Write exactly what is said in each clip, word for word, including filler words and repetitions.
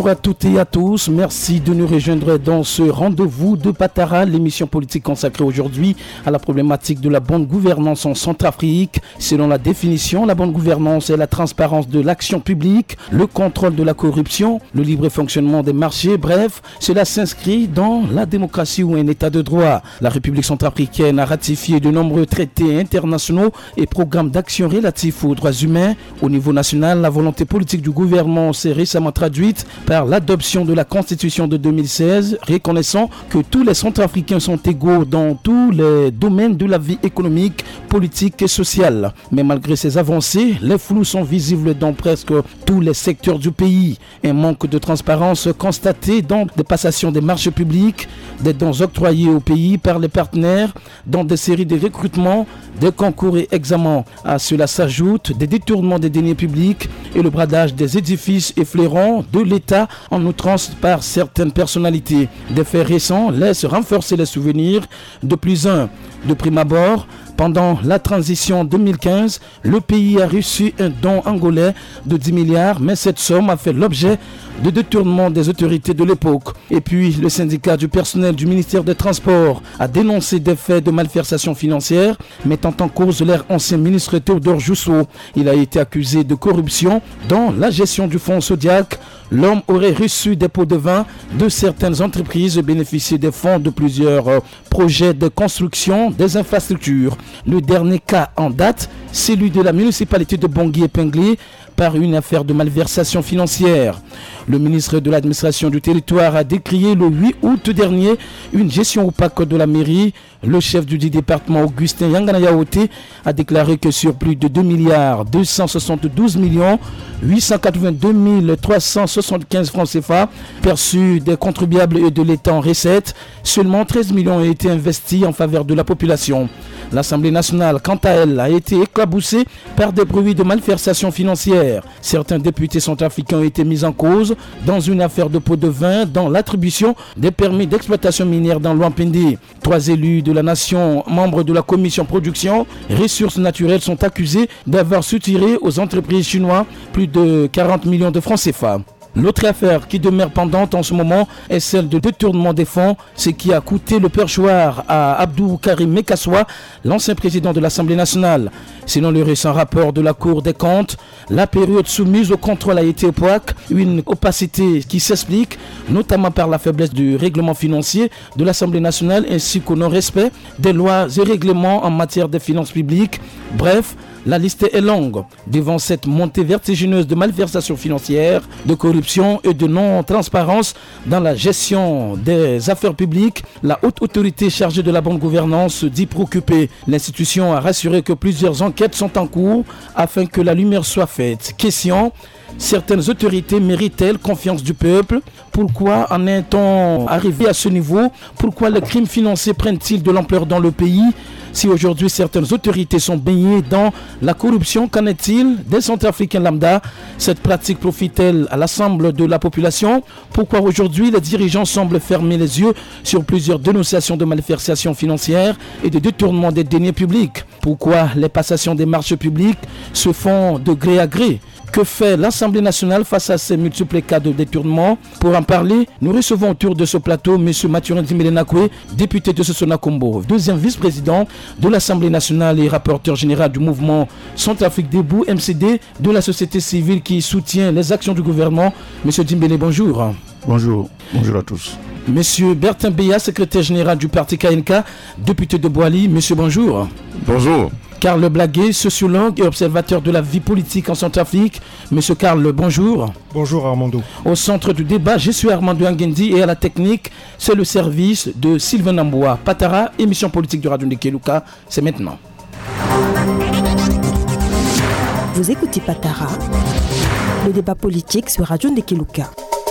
Bonjour à toutes et à tous, merci de nous rejoindre dans ce rendez-vous de Patara, l'émission politique consacrée aujourd'hui à la problématique de la bonne gouvernance en Centrafrique. Selon la définition, la bonne gouvernance est la transparence de l'action publique, le contrôle de la corruption, le libre fonctionnement des marchés, bref, cela s'inscrit dans la démocratie ou un état de droit. La République centrafricaine a ratifié de nombreux traités internationaux et programmes d'action relatifs aux droits humains. Au niveau national, la volonté politique du gouvernement s'est récemment traduite par l'adoption de la Constitution de deux mille seize, reconnaissant que tous les Centrafricains sont égaux dans tous les domaines de la vie économique, politique et sociale. Mais malgré ces avancées, les flous sont visibles dans presque tous les secteurs du pays. Un manque de transparence constaté dans des passations des marchés publics, des dons octroyés au pays par les partenaires, dans des séries de recrutements, des concours et examens. À cela s'ajoutent des détournements des deniers publics et le bradage des édifices effleurants de l'État en outrance par certaines personnalités. Des faits récents laissent renforcer les souvenirs de plus un. De prime abord, pendant la transition deux mille quinze, le pays a reçu un don angolais de dix milliards, mais cette somme a fait l'objet de détournement des autorités de l'époque. Et puis, le syndicat du personnel du ministère des Transports a dénoncé des faits de malversation financière, mettant en cause leur ancien ministre Théodore Jousseau. Il a été accusé de corruption dans la gestion du fonds Sodiac. L'homme aurait reçu des pots de vin de certaines entreprises et bénéficié des fonds de plusieurs euh, projets de construction des infrastructures. Le dernier cas en date, celui de la municipalité de Bangui épinglé par une affaire de malversation financière. Le ministre de l'administration du territoire a décrié le huit août dernier une gestion opaque de la mairie. Le chef du dit département, Augustin Yangana Yaoté, a déclaré que sur plus de deux milliards deux cent soixante-douze millions huit cent quatre-vingt-deux mille trois cent soixante-quinze francs C F A perçus des contribuables et de l'État en recettes, seulement treize millions ont été investis en faveur de la population. L'Assemblée nationale, quant à elle, a été éclaboussée par des bruits de malversation financière. Certains députés centrafricains ont été mis en cause dans une affaire de pots de vin dans l'attribution des permis d'exploitation minière dans l'Ouampende. Trois élus de la nation, membres de la commission production, ressources naturelles, sont accusés d'avoir soutiré aux entreprises chinoises plus de quarante millions de francs C F A. L'autre affaire qui demeure pendante en ce moment est celle de détournement des fonds, ce qui a coûté le perchoir à Abdou Karim Mekassoua, l'ancien président de l'Assemblée nationale. Selon le récent rapport de la Cour des comptes, la période soumise au contrôle a été opaque, une opacité qui s'explique notamment par la faiblesse du règlement financier de l'Assemblée nationale ainsi qu'au non-respect des lois et règlements en matière de finances publiques. Bref, la liste est longue. Devant cette montée vertigineuse de malversation financière, de corruption et de non-transparence dans la gestion des affaires publiques, la haute autorité chargée de la bonne gouvernance se dit préoccupée. L'institution a rassuré que plusieurs enquêtes sont en cours afin que la lumière soit faite. Question: certaines autorités méritent-elles confiance du peuple? Pourquoi en est-on arrivé à ce niveau? Pourquoi les crimes financiers prennent-ils de l'ampleur dans le pays? Si aujourd'hui certaines autorités sont baignées dans la corruption, qu'en est-il des Centrafricains lambda? Cette pratique profite-t-elle à l'ensemble de la population? Pourquoi aujourd'hui les dirigeants semblent fermer les yeux sur plusieurs dénonciations de malversation financière et de détournement des deniers publics? Pourquoi les passations des marchés publics se font de gré à gré? Que fait l'Assemblée nationale face à ces multiples cas de détournement? Pour en parler, nous recevons autour de ce plateau M. Mathurin Dimelenakwe, député de Sosona Kombo, deuxième vice-président de l'Assemblée nationale et rapporteur général du mouvement Centrafrique Debout, M C D, de la société civile qui soutient les actions du gouvernement. M. Dimbele, bonjour. Bonjour, bonjour à tous. Monsieur Bertin Beya, secrétaire général du parti K N K, député de Boali. Monsieur, bonjour. Bonjour. Karl Blaguet, sociologue et observateur de la vie politique en Centrafrique. Monsieur Karl, bonjour. Bonjour Armando. Au centre du débat, je suis Armando Angendi et à la technique, c'est le service de Sylvain Namboua. Patara, émission politique de Radio Ndekeluka, c'est maintenant. Vous écoutez Patara, le débat politique sur Radio Ndekeluka.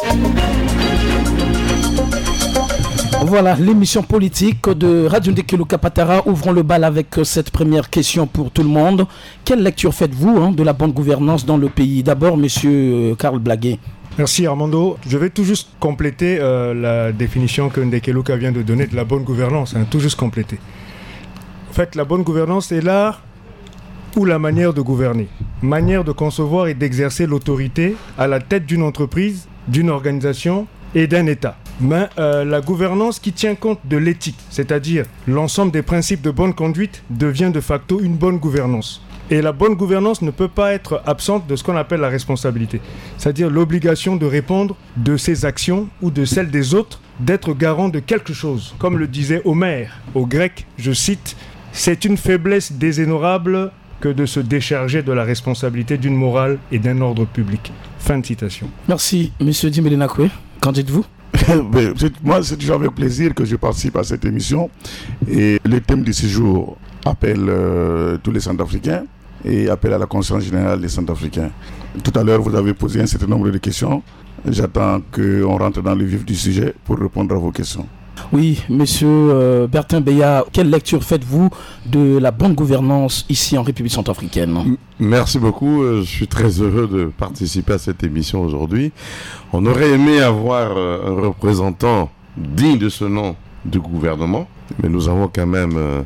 Voilà, l'émission politique de Radio Ndekeluka Patara. Ouvrons le bal avec cette première question pour tout le monde. Quelle lecture faites-vous hein, de la bonne gouvernance dans le pays? D'abord, monsieur Karl Blaguet. Merci Armando. Je vais tout juste compléter euh, la définition que Ndekeluka vient de donner de la bonne gouvernance. Hein, tout juste compléter. En fait, la bonne gouvernance est l'art ou la manière de gouverner. Manière de concevoir et d'exercer l'autorité à la tête d'une entreprise d'une organisation et d'un État. Mais euh, la gouvernance qui tient compte de l'éthique, c'est-à-dire l'ensemble des principes de bonne conduite, devient de facto une bonne gouvernance. Et la bonne gouvernance ne peut pas être absente de ce qu'on appelle la responsabilité, c'est-à-dire l'obligation de répondre de ses actions ou de celles des autres, d'être garant de quelque chose. Comme le disait Homère aux Grecs, je cite, « C'est une faiblesse déshonorable que de se décharger de la responsabilité d'une morale et d'un ordre public. » Fin de citation. Merci, monsieur Dimbelenakwe. Qu'en dites-vous? Moi, c'est toujours avec plaisir que je participe à cette émission. Et le thème de ce jour appelle euh, tous les Centrafricains et appelle à la conscience générale des Centrafricains. Tout à l'heure, vous avez posé un certain nombre de questions. J'attends qu'on rentre dans le vif du sujet pour répondre à vos questions. Oui, monsieur euh, Bertin Beya, quelle lecture faites-vous de la bonne gouvernance ici en République centrafricaine? Merci beaucoup, je suis très heureux de participer à cette émission aujourd'hui. On aurait aimé avoir un représentant digne de ce nom du gouvernement, mais nous avons quand même euh,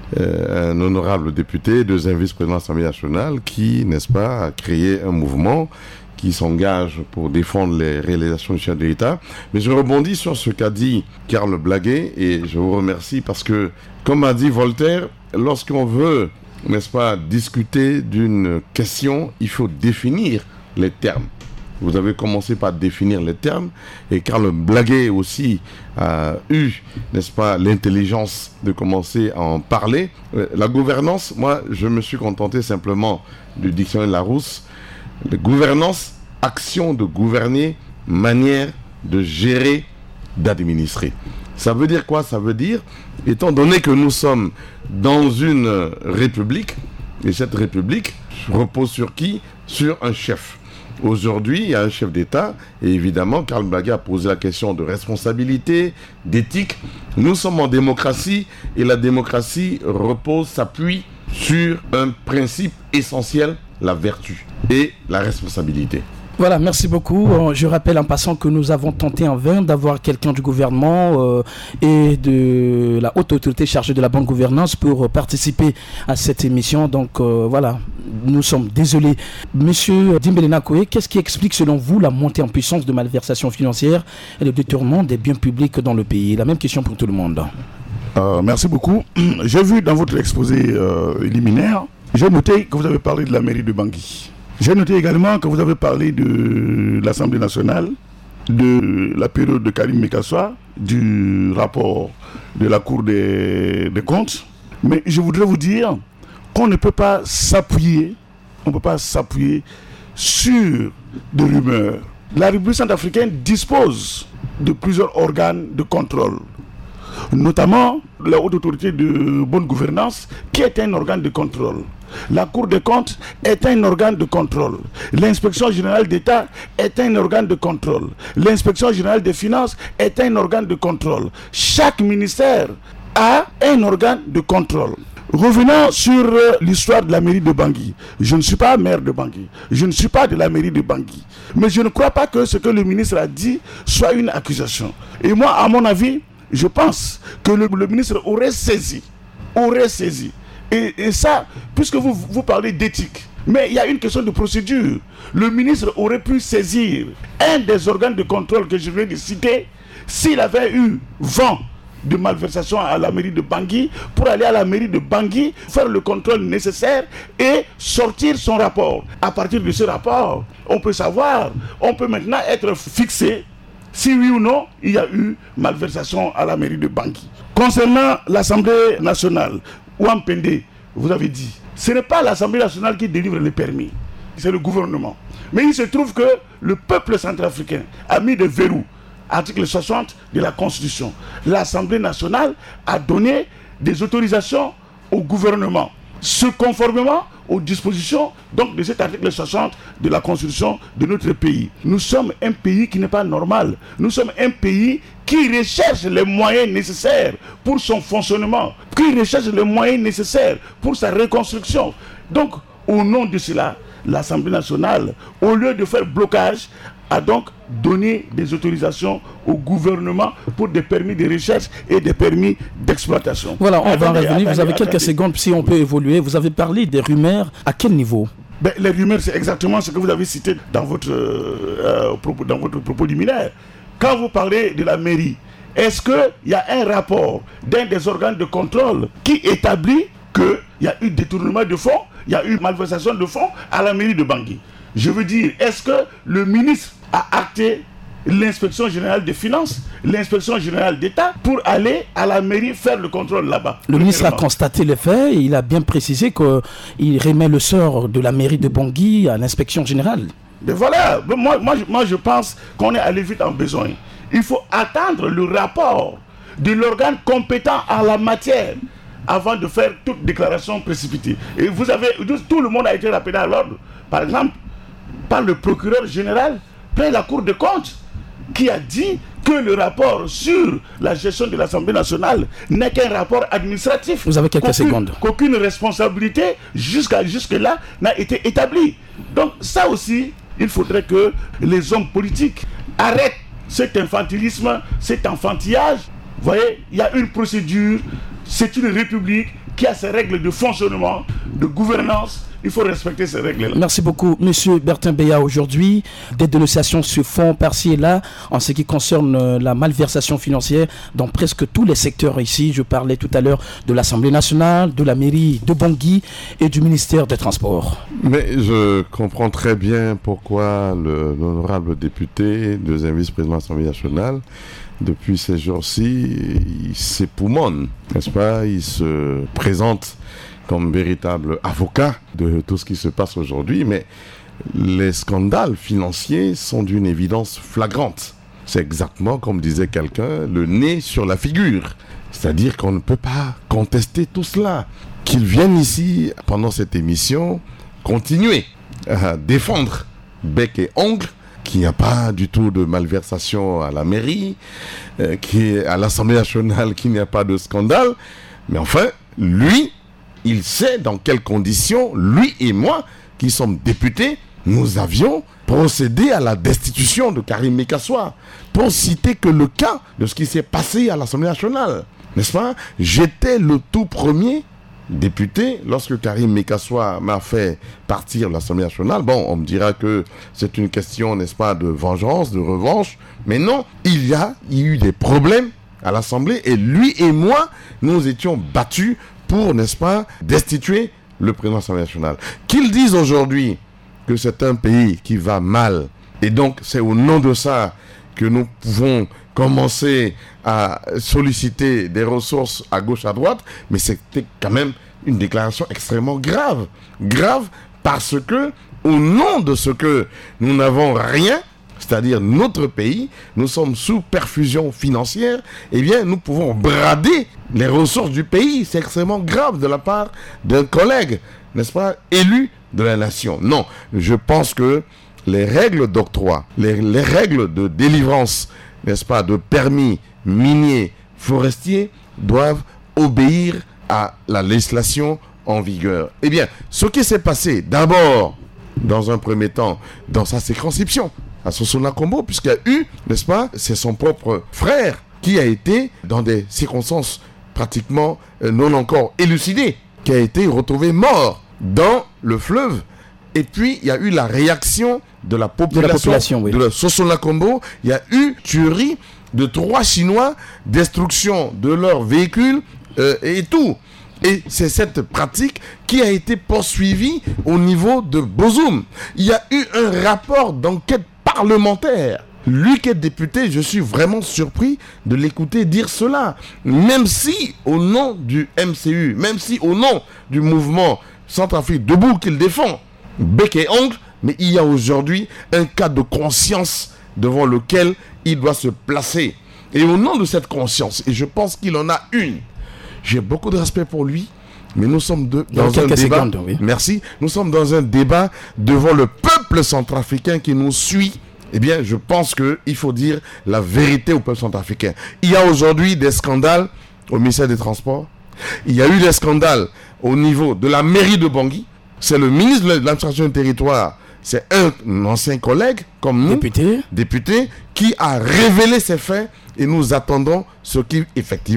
un honorable député, deuxième vice-président de l'Assemblée nationale, qui, n'est-ce pas, a créé un mouvement qui s'engage pour défendre les réalisations du chef de l'État. Mais je rebondis sur ce qu'a dit Karl Blaguet et je vous remercie parce que, comme a dit Voltaire, lorsqu'on veut, n'est-ce pas, discuter d'une question, il faut définir les termes. Vous avez commencé par définir les termes et Karl Blaguet aussi a eu, n'est-ce pas, l'intelligence de commencer à en parler. La gouvernance, moi, je me suis contenté simplement du dictionnaire Larousse. La gouvernance, action de gouverner, manière de gérer, d'administrer. Ça veut dire quoi? Ça veut dire, étant donné que nous sommes dans une république, et cette république repose sur qui? Sur un chef. Aujourd'hui, il y a un chef d'État, et évidemment, Karl Blaguet a posé la question de responsabilité, d'éthique. Nous sommes en démocratie, et la démocratie repose, s'appuie sur un principe essentiel, la vertu et la responsabilité. Voilà, merci beaucoup. Je rappelle en passant que nous avons tenté en vain d'avoir quelqu'un du gouvernement euh, et de la haute autorité chargée de la bonne gouvernance pour participer à cette émission. Donc euh, voilà, nous sommes désolés. Monsieur Dimbelenakwe, qu'est-ce qui explique selon vous la montée en puissance de malversations financières et le détournement des biens publics dans le pays? La même question pour tout le monde. Euh, merci beaucoup. J'ai vu dans votre exposé euh, liminaire, j'ai noté que vous avez parlé de la mairie de Bangui. J'ai noté également que vous avez parlé de l'Assemblée nationale, de la période de Karim Mekassoua, du rapport de la Cour des, des comptes. Mais je voudrais vous dire qu'on ne peut pas s'appuyer, on ne peut pas s'appuyer sur des rumeurs. La République centrafricaine dispose de plusieurs organes de contrôle, notamment la haute autorité de bonne gouvernance, qui est un organe de contrôle. La Cour des comptes est un organe de contrôle. L'inspection générale d'État est un organe de contrôle. L'inspection générale des finances est un organe de contrôle. Chaque ministère a un organe de contrôle. Revenons sur euh, l'histoire de la mairie de Bangui. Je ne suis pas maire de Bangui. Je ne suis pas de la mairie de Bangui. Mais je ne crois pas que ce que le ministre a dit soit une accusation. Et moi, à mon avis, je pense que le, le ministre aurait saisi. Aurait saisi. Et, et ça, puisque vous, vous parlez d'éthique, mais il y a une question de procédure. Le ministre aurait pu saisir un des organes de contrôle que je viens de citer s'il avait eu vent de malversation à la mairie de Bangui, pour aller à la mairie de Bangui, faire le contrôle nécessaire et sortir son rapport. À partir de ce rapport, on peut savoir, on peut maintenant être fixé si oui ou non il y a eu malversation à la mairie de Bangui. Concernant l'Assemblée nationale, Wampende, vous avez dit, ce n'est pas l'Assemblée nationale qui délivre les permis, c'est le gouvernement. Mais il se trouve que le peuple centrafricain a mis des verrous. Article soixante de la Constitution. L'Assemblée nationale a donné des autorisations au gouvernement, ce conformément aux dispositions donc, de cet article soixante de la Constitution de notre pays. Nous sommes un pays qui n'est pas normal. Nous sommes un pays qui recherche les moyens nécessaires pour son fonctionnement, qui recherche les moyens nécessaires pour sa reconstruction. Donc, au nom de cela, l'Assemblée nationale, au lieu de faire blocage, a donc donné des autorisations au gouvernement pour des permis de recherche et des permis d'exploitation. Voilà, on attendez, va en revenir. Attendez, vous avez attendez. quelques secondes si on peut évoluer. Vous avez parlé des rumeurs. À quel niveau? Ben, les rumeurs, c'est exactement ce que vous avez cité dans votre, euh, propos, dans votre propos liminaire. Quand vous parlez de la mairie, est-ce qu'il y a un rapport d'un des organes de contrôle qui établit qu'il y a eu détournement de fonds, il y a eu malversation de fonds à la mairie de Bangui? Je veux dire, est-ce que le ministre a acté l'inspection générale des finances, l'inspection générale d'État pour aller à la mairie faire le contrôle là-bas? Le ministre a constaté les faits et il a bien précisé qu'il remet le sort de la mairie de Bangui à l'inspection générale. Mais voilà, moi, moi, moi je pense qu'on est allé vite en besoin. Il faut attendre le rapport de l'organe compétent en la matière avant de faire toute déclaration précipitée. Et vous avez, tout le monde a été rappelé à l'ordre. Par exemple, par le procureur général près la Cour des comptes, qui a dit que le rapport sur la gestion de l'Assemblée nationale n'est qu'un rapport administratif. Vous avez quelques qu'aucune, secondes. Qu'aucune responsabilité jusqu'à jusque-là n'a été établie. Donc ça aussi, il faudrait que les hommes politiques arrêtent cet infantilisme, cet enfantillage. Vous voyez, il y a une procédure, c'est une république qui a ses règles de fonctionnement, de gouvernance. Il faut respecter ces règles-là. Merci beaucoup, Monsieur Bertin Beya. Aujourd'hui, des dénonciations se font par-ci et là en ce qui concerne la malversation financière dans presque tous les secteurs ici. Je parlais tout à l'heure de l'Assemblée nationale, de la mairie de Bangui et du ministère des Transports. Mais je comprends très bien pourquoi le, l'honorable député, deuxième vice-président de l'Assemblée nationale, depuis ces jours-ci, il s'époumonne, n'est-ce pas? Il se présente comme véritable avocat de tout ce qui se passe aujourd'hui, mais les scandales financiers sont d'une évidence flagrante. C'est exactement, comme disait quelqu'un, le nez sur la figure. C'est-à-dire qu'on ne peut pas contester tout cela. Qu'ils viennent ici, pendant cette émission, continuer à défendre bec et ongle qu'il n'y a pas du tout de malversation à la mairie, euh, qu'à l'Assemblée nationale qu'il n'y a pas de scandale. Mais enfin, lui, il sait dans quelles conditions, lui et moi, qui sommes députés, nous avions procédé à la destitution de Karim Mekassoua. Pour citer que le cas de ce qui s'est passé à l'Assemblée nationale. N'est-ce pas? J'étais le tout premier député lorsque Karim Mekassoua m'a fait partir de l'Assemblée nationale. Bon, on me dira que c'est une question, n'est-ce pas, de vengeance, de revanche. Mais non, il y a, il y a eu des problèmes à l'Assemblée et lui et moi, nous étions battus pour, n'est-ce pas, destituer le président de l'Assemblée nationale. Qu'ils disent aujourd'hui que c'est un pays qui va mal, et donc c'est au nom de ça que nous pouvons commencer à solliciter des ressources à gauche, à droite, mais c'était quand même une déclaration extrêmement grave. Grave parce que, au nom de ce que nous n'avons rien, c'est-à-dire notre pays, nous sommes sous perfusion financière, eh bien, nous pouvons brader les ressources du pays. C'est extrêmement grave de la part d'un collègue, n'est-ce pas, élu de la nation. Non, je pense que les règles d'octroi, les, les règles de délivrance, n'est-ce pas, de permis miniers, forestiers, doivent obéir à la législation en vigueur. Eh bien, ce qui s'est passé, d'abord, dans un premier temps, dans sa circonscription, à Sosona Kombo, puisqu'il y a eu, n'est-ce pas, c'est son propre frère qui a été, dans des circonstances pratiquement euh, non encore élucidées, qui a été retrouvé mort dans le fleuve. Et puis, il y a eu la réaction de la population de, la population, oui. de la Sosona Kombo. Il y a eu tuerie de trois Chinois, destruction de leurs véhicules euh, et tout. Et c'est cette pratique qui a été poursuivie au niveau de Bozoum. Il y a eu un rapport d'enquête parlementaire. Lui qui est député, je suis vraiment surpris de l'écouter dire cela. Même si, au nom du M C U, même si au nom du mouvement Centrafrique Debout qu'il défend, bec et ongle, mais il y a aujourd'hui un cas de conscience devant lequel il doit se placer. Et au nom de cette conscience, et je pense qu'il en a une, j'ai beaucoup de respect pour lui, mais nous sommes de, dans un débat. Secondes, oui. Merci. Nous sommes dans un débat devant le peuple centrafricain qui nous suit. Eh bien, je pense qu'il faut dire la vérité au peuple centrafricain. Il y a aujourd'hui des scandales au ministère des Transports. Il y a eu des scandales au niveau de la mairie de Bangui. C'est le ministre de l'administration du territoire, c'est un ancien collègue comme nous, député. député, qui a révélé ces faits et nous attendons ce qui, effectivement,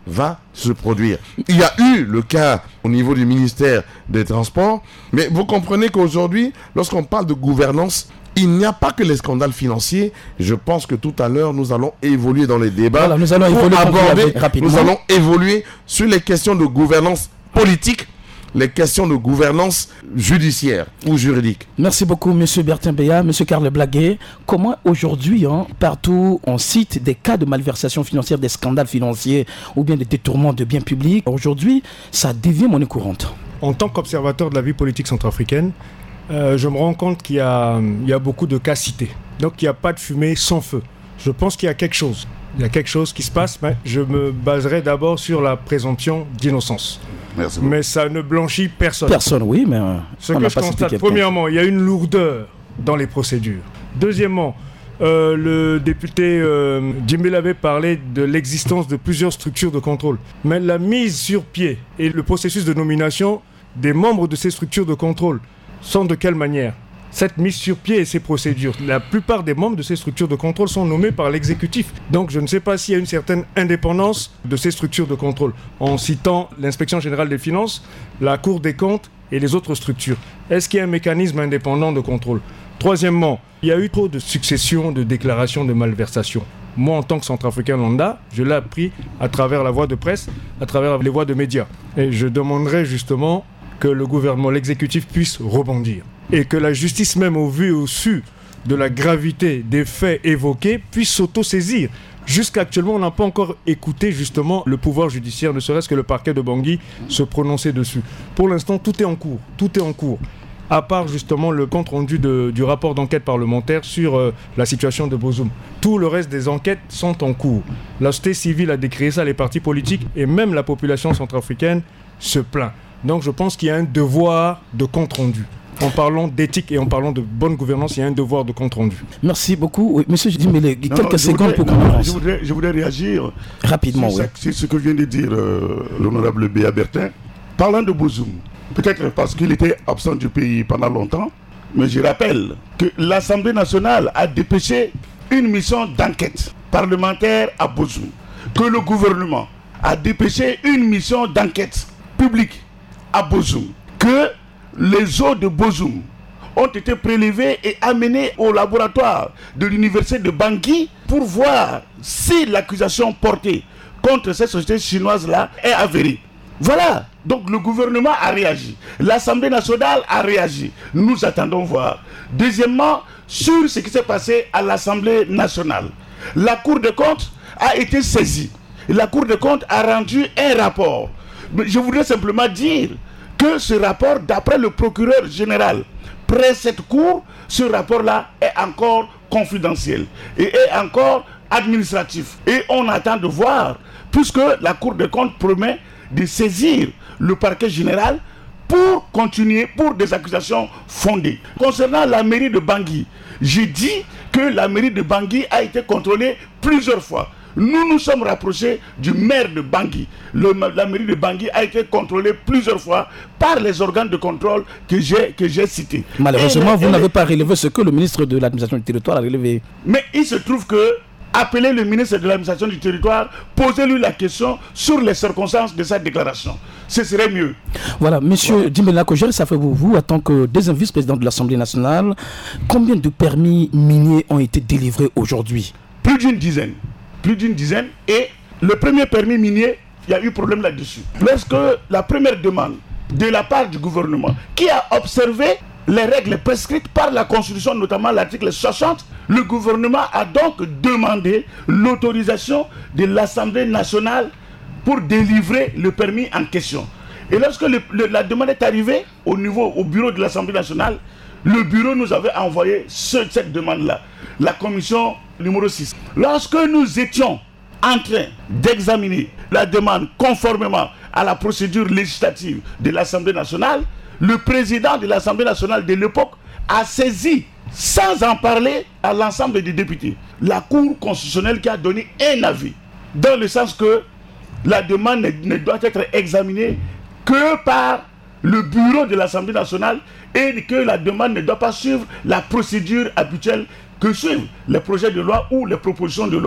va se produire. Il y a eu le cas au niveau du ministère des Transports, mais vous comprenez qu'aujourd'hui, lorsqu'on parle de gouvernance, il n'y a pas que les scandales financiers. Je pense que tout à l'heure, nous allons évoluer dans les débats. Voilà, nous allons évoluer aborder, rapidement. Nous allons évoluer sur les questions de gouvernance politique, les questions de gouvernance judiciaire ou juridique. Merci beaucoup, M. Bertin Béa, M. Karl Blaguet. Comment aujourd'hui, hein, partout, on cite des cas de malversation financière, des scandales financiers ou bien des détournements de biens publics. Aujourd'hui, ça devient monnaie courante. En tant qu'observateur de la vie politique centrafricaine, euh, je me rends compte qu'il y a, il y a beaucoup de cas cités. Donc il n'y a pas de fumée sans feu. Je pense qu'il y a quelque chose. Il y a quelque chose qui se passe, mais je me baserai d'abord sur la présomption d'innocence. Merci. Mais ça ne blanchit personne. Personne, oui, mais euh, Ce on que n'a je pas cité constate, quelqu'un. premièrement, il y a une lourdeur dans les procédures. Deuxièmement, euh, le député euh, Djimbel avait parlé de l'existence de plusieurs structures de contrôle. Mais la mise sur pied et le processus de nomination des membres de ces structures de contrôle sont de quelle manière ? Cette mise sur pied et ces procédures, la plupart des membres de ces structures de contrôle sont nommés par l'exécutif. Donc je ne sais pas s'il y a une certaine indépendance de ces structures de contrôle, en citant l'inspection générale des finances, la Cour des comptes et les autres structures. Est-ce qu'il y a un mécanisme indépendant de contrôle ? Troisièmement, il y a eu trop de successions de déclarations de malversation. Moi, en tant que centrafricain lambda, je l'ai appris à travers la voie de presse, à travers les voies de médias. Et je demanderais justement que le gouvernement, l'exécutif puisse rebondir. Et que la justice même au vu et au su de la gravité des faits évoqués puisse s'auto-saisir. Jusqu'actuellement, on n'a pas encore écouté justement le pouvoir judiciaire, ne serait-ce que le parquet de Bangui, se prononcer dessus. Pour l'instant, tout est en cours, tout est en cours. À part justement le compte-rendu de, du rapport d'enquête parlementaire sur euh, la situation de Bozoum. Tout le reste des enquêtes sont en cours. La société civile a décrié ça, les partis politiques et même la population centrafricaine se plaint. Donc je pense qu'il y a un devoir de compte-rendu. En parlant d'éthique et en parlant de bonne gouvernance, il y a un devoir de compte-rendu. Merci beaucoup. Oui, monsieur Djimbel, quelques Non, non, secondes voudrais, pour qu'on non, avance. je voudrais, je voudrais réagir Rapidement, sur, oui. ça- sur ce que vient de dire euh, l'honorable Béa Bertin. Parlant de Bozoum, peut-être parce qu'il était absent du pays pendant longtemps, mais je rappelle que l'Assemblée nationale a dépêché une mission d'enquête parlementaire à Bozoum, que le gouvernement a dépêché une mission d'enquête publique à Bozoum, que les eaux de Bozoum ont été prélevées et amenées au laboratoire de l'université de Bangui pour voir si l'accusation portée contre cette société chinoise-là est avérée. Voilà, donc le gouvernement a réagi, l'Assemblée nationale a réagi, nous attendons voir. Deuxièmement, sur ce qui s'est passé à l'Assemblée nationale, la Cour des comptes a été saisie, la Cour des comptes a rendu un rapport. Mais je voudrais simplement dire que ce rapport, d'après le procureur général, près cette cour, ce rapport-là est encore confidentiel et est encore administratif. Et on attend de voir, puisque la Cour des comptes promet de saisir le parquet général pour continuer, pour des accusations fondées. Concernant la mairie de Bangui, j'ai dit que la mairie de Bangui a été contrôlée plusieurs fois. Nous nous sommes rapprochés du maire de Bangui. Le, la mairie de Bangui a été contrôlée plusieurs fois par les organes de contrôle que j'ai, que j'ai cités. Malheureusement, Et, vous et, n'avez pas relevé ce que le ministre de l'administration du territoire a relevé. Mais il se trouve que appelez le ministre de l'administration du territoire, posez-lui la question sur les circonstances de sa déclaration. Ce serait mieux. Voilà, monsieur Djimbel Nakojel, ça fait pour vous, en tant que deuxième vice-président de l'Assemblée nationale, combien de permis miniers ont été délivrés aujourd'hui? Plus d'une dizaine. Plus d'une dizaine. Et le premier permis minier, il y a eu problème là-dessus. Lorsque la première demande de la part du gouvernement, qui a observé les règles prescrites par la Constitution, notamment l'article soixante, le gouvernement a donc demandé l'autorisation de l'Assemblée nationale pour délivrer le permis en question. Et lorsque le, le, la demande est arrivée au niveau, au bureau de l'Assemblée nationale, le bureau nous avait envoyé ce, cette demande-là, la commission numéro six. Lorsque nous étions en train d'examiner la demande conformément à la procédure législative de l'Assemblée nationale, le président de l'Assemblée nationale de l'époque a saisi, sans en parler à l'ensemble des députés, la Cour constitutionnelle qui a donné un avis, dans le sens que la demande ne, ne doit être examinée que par le bureau de l'Assemblée nationale et que la demande ne doit pas suivre la procédure habituelle que suivent les projets de loi ou les propositions de loi.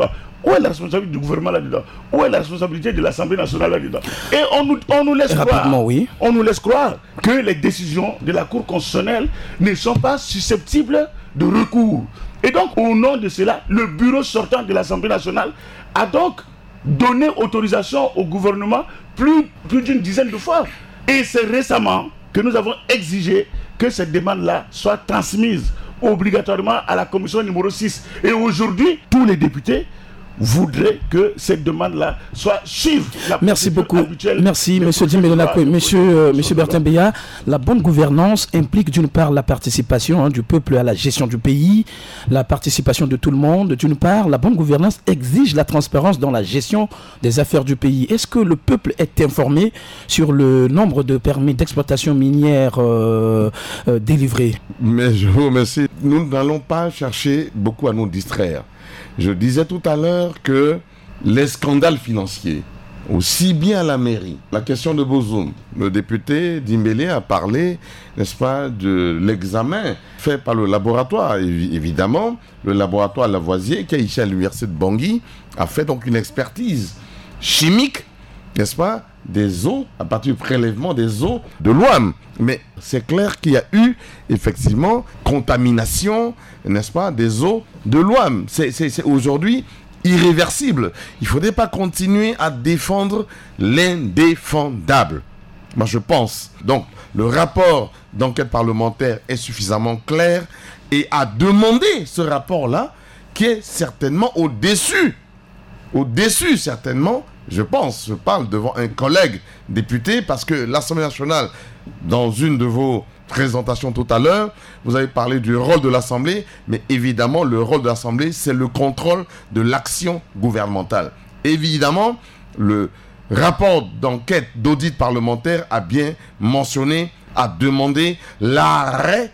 Où est la responsabilité du gouvernement là-dedans? Où est la responsabilité de l'Assemblée nationale là-dedans? Et on nous, on nous laisse croire, oui. on nous laisse croire que les décisions de la Cour constitutionnelle ne sont pas susceptibles de recours. Et donc, au nom de cela, le bureau sortant de l'Assemblée nationale a donc donné autorisation au gouvernement plus, plus d'une dizaine de fois. Et c'est récemment que nous avons exigé que cette demande-là soit transmise obligatoirement à la commission numéro six. Et aujourd'hui, tous les députés voudraient que cette demande-là soit suivre la Merci beaucoup. habituelle. Merci, M. Dimelonakwe. Monsieur, euh, Monsieur Bertin Beya, la bonne gouvernance implique d'une part la participation hein, du peuple à la gestion du pays, la participation de tout le monde. D'une part, la bonne gouvernance exige la transparence dans la gestion des affaires du pays. Est-ce que le peuple est informé sur le nombre de permis d'exploitation minière euh, euh, délivrés? Mais je vous remercie. Nous n'allons pas chercher beaucoup à nous distraire. Je disais tout à l'heure que les scandales financiers, aussi bien à la mairie, la question de Bozoum, le député Dimbélé a parlé, n'est-ce pas, de l'examen fait par le laboratoire. Évidemment, le laboratoire Lavoisier, qui est ici à l'université de Bangui, a fait donc une expertise chimique, n'est-ce pas, des eaux, à partir du prélèvement des eaux de l'O A M. Mais c'est clair qu'il y a eu, effectivement, contamination, n'est-ce pas, des eaux de l'O A M. C'est, c'est, c'est aujourd'hui irréversible. Il ne faudrait pas continuer à défendre l'indéfendable. Moi, je pense. Donc, le rapport d'enquête parlementaire est suffisamment clair et a demandé ce rapport-là, qui est certainement au-dessus, au-dessus, certainement, je pense, je parle devant un collègue député, parce que l'Assemblée nationale, dans une de vos présentations tout à l'heure, vous avez parlé du rôle de l'Assemblée, mais évidemment, le rôle de l'Assemblée, c'est le contrôle de l'action gouvernementale. Évidemment, le rapport d'enquête d'audit parlementaire a bien mentionné, a demandé l'arrêt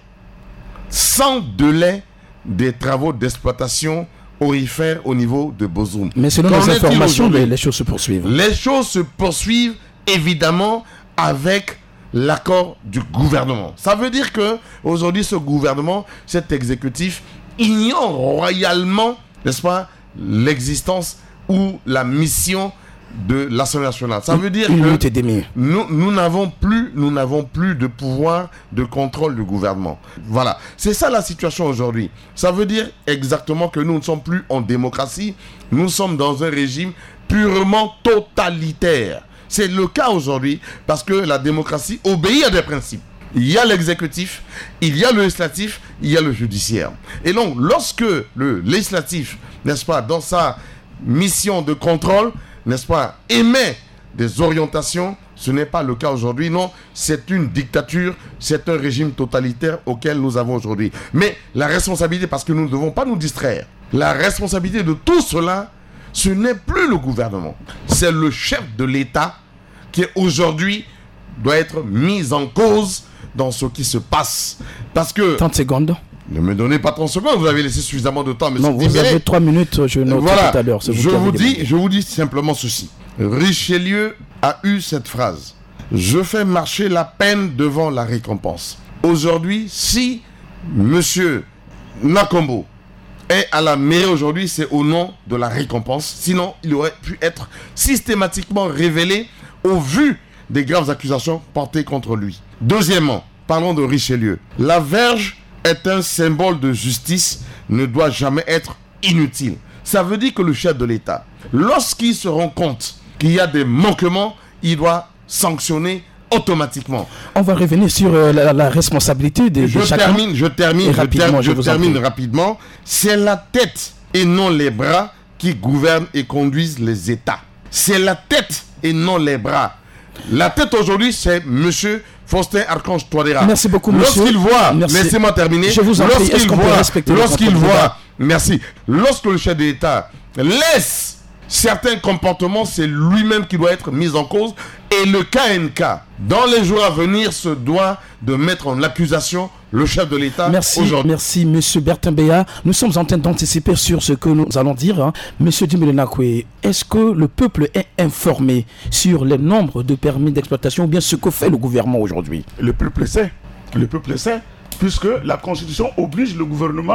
sans délai des travaux d'exploitation aurifère au niveau de Bozoum. Mais selon les informations, les, les choses se poursuivent. Les choses se poursuivent évidemment avec l'accord du gouvernement. Ça veut dire que aujourd'hui, ce gouvernement, cet exécutif, ignore royalement, n'est-ce pas, l'existence ou la mission de l'Assemblée nationale. Ça veut dire que nous, nous n'avons plus, nous n'avons plus de pouvoir de contrôle du gouvernement. Voilà. C'est ça la situation aujourd'hui. Ça veut dire exactement que nous ne sommes plus en démocratie. Nous sommes dans un régime purement totalitaire. C'est le cas aujourd'hui parce que la démocratie obéit à des principes. Il y a l'exécutif, il y a le législatif, il y a le judiciaire. Et donc, lorsque le législatif, n'est-ce pas, dans sa mission de contrôle, n'est-ce pas, émet des orientations, ce n'est pas le cas aujourd'hui, non, c'est une dictature, c'est un régime totalitaire auquel nous avons aujourd'hui. Mais la responsabilité, parce que nous ne devons pas nous distraire, la responsabilité de tout cela, ce n'est plus le gouvernement, c'est le chef de l'État qui aujourd'hui doit être mis en cause dans ce qui se passe. Parce que... trente secondes. Ne me donnez pas trente secondes, vous avez laissé suffisamment de temps. Non, vous Dimbélé. Avez trois minutes, je note voilà. tout à l'heure. Je vous, dis, je vous dis simplement ceci. Richelieu a eu cette phrase. Je fais marcher la peine devant la récompense. Aujourd'hui, si Monsieur Nakombo est à la mairie aujourd'hui, c'est au nom de la récompense. Sinon, il aurait pu être systématiquement révélé au vu des graves accusations portées contre lui. Deuxièmement, parlons de Richelieu. La verge est un symbole de justice, ne doit jamais être inutile. Ça veut dire que le chef de l'État, lorsqu'il se rend compte qu'il y a des manquements, il doit sanctionner automatiquement. On va revenir sur euh, la, la responsabilité de, je de chacun. Termine, je termine, je, ter je, je termine rapidement. C'est la tête et non les bras qui gouvernent et conduisent les États. C'est la tête et non les bras. La tête aujourd'hui, c'est Monsieur Faustin Archange Touadéra. Merci beaucoup, monsieur. Lorsqu'il voit, laissez-moi terminer. Je vous en prie, est-ce qu'on peut respecter lorsqu'il voit, merci. Lorsque le chef de l'État laisse certains comportements, c'est lui-même qui doit être mis en cause. Et le K N K, dans les jours à venir, se doit de mettre en accusation le chef de l'État. Merci, merci, monsieur Bertin Beya. Nous sommes en train d'anticiper sur ce que nous allons dire. Hein. Monsieur Dimelonakwe, est-ce que le peuple est informé sur les nombres de permis d'exploitation ou bien ce que fait le gouvernement aujourd'hui? Le peuple sait. Le peuple sait, puisque la Constitution oblige le gouvernement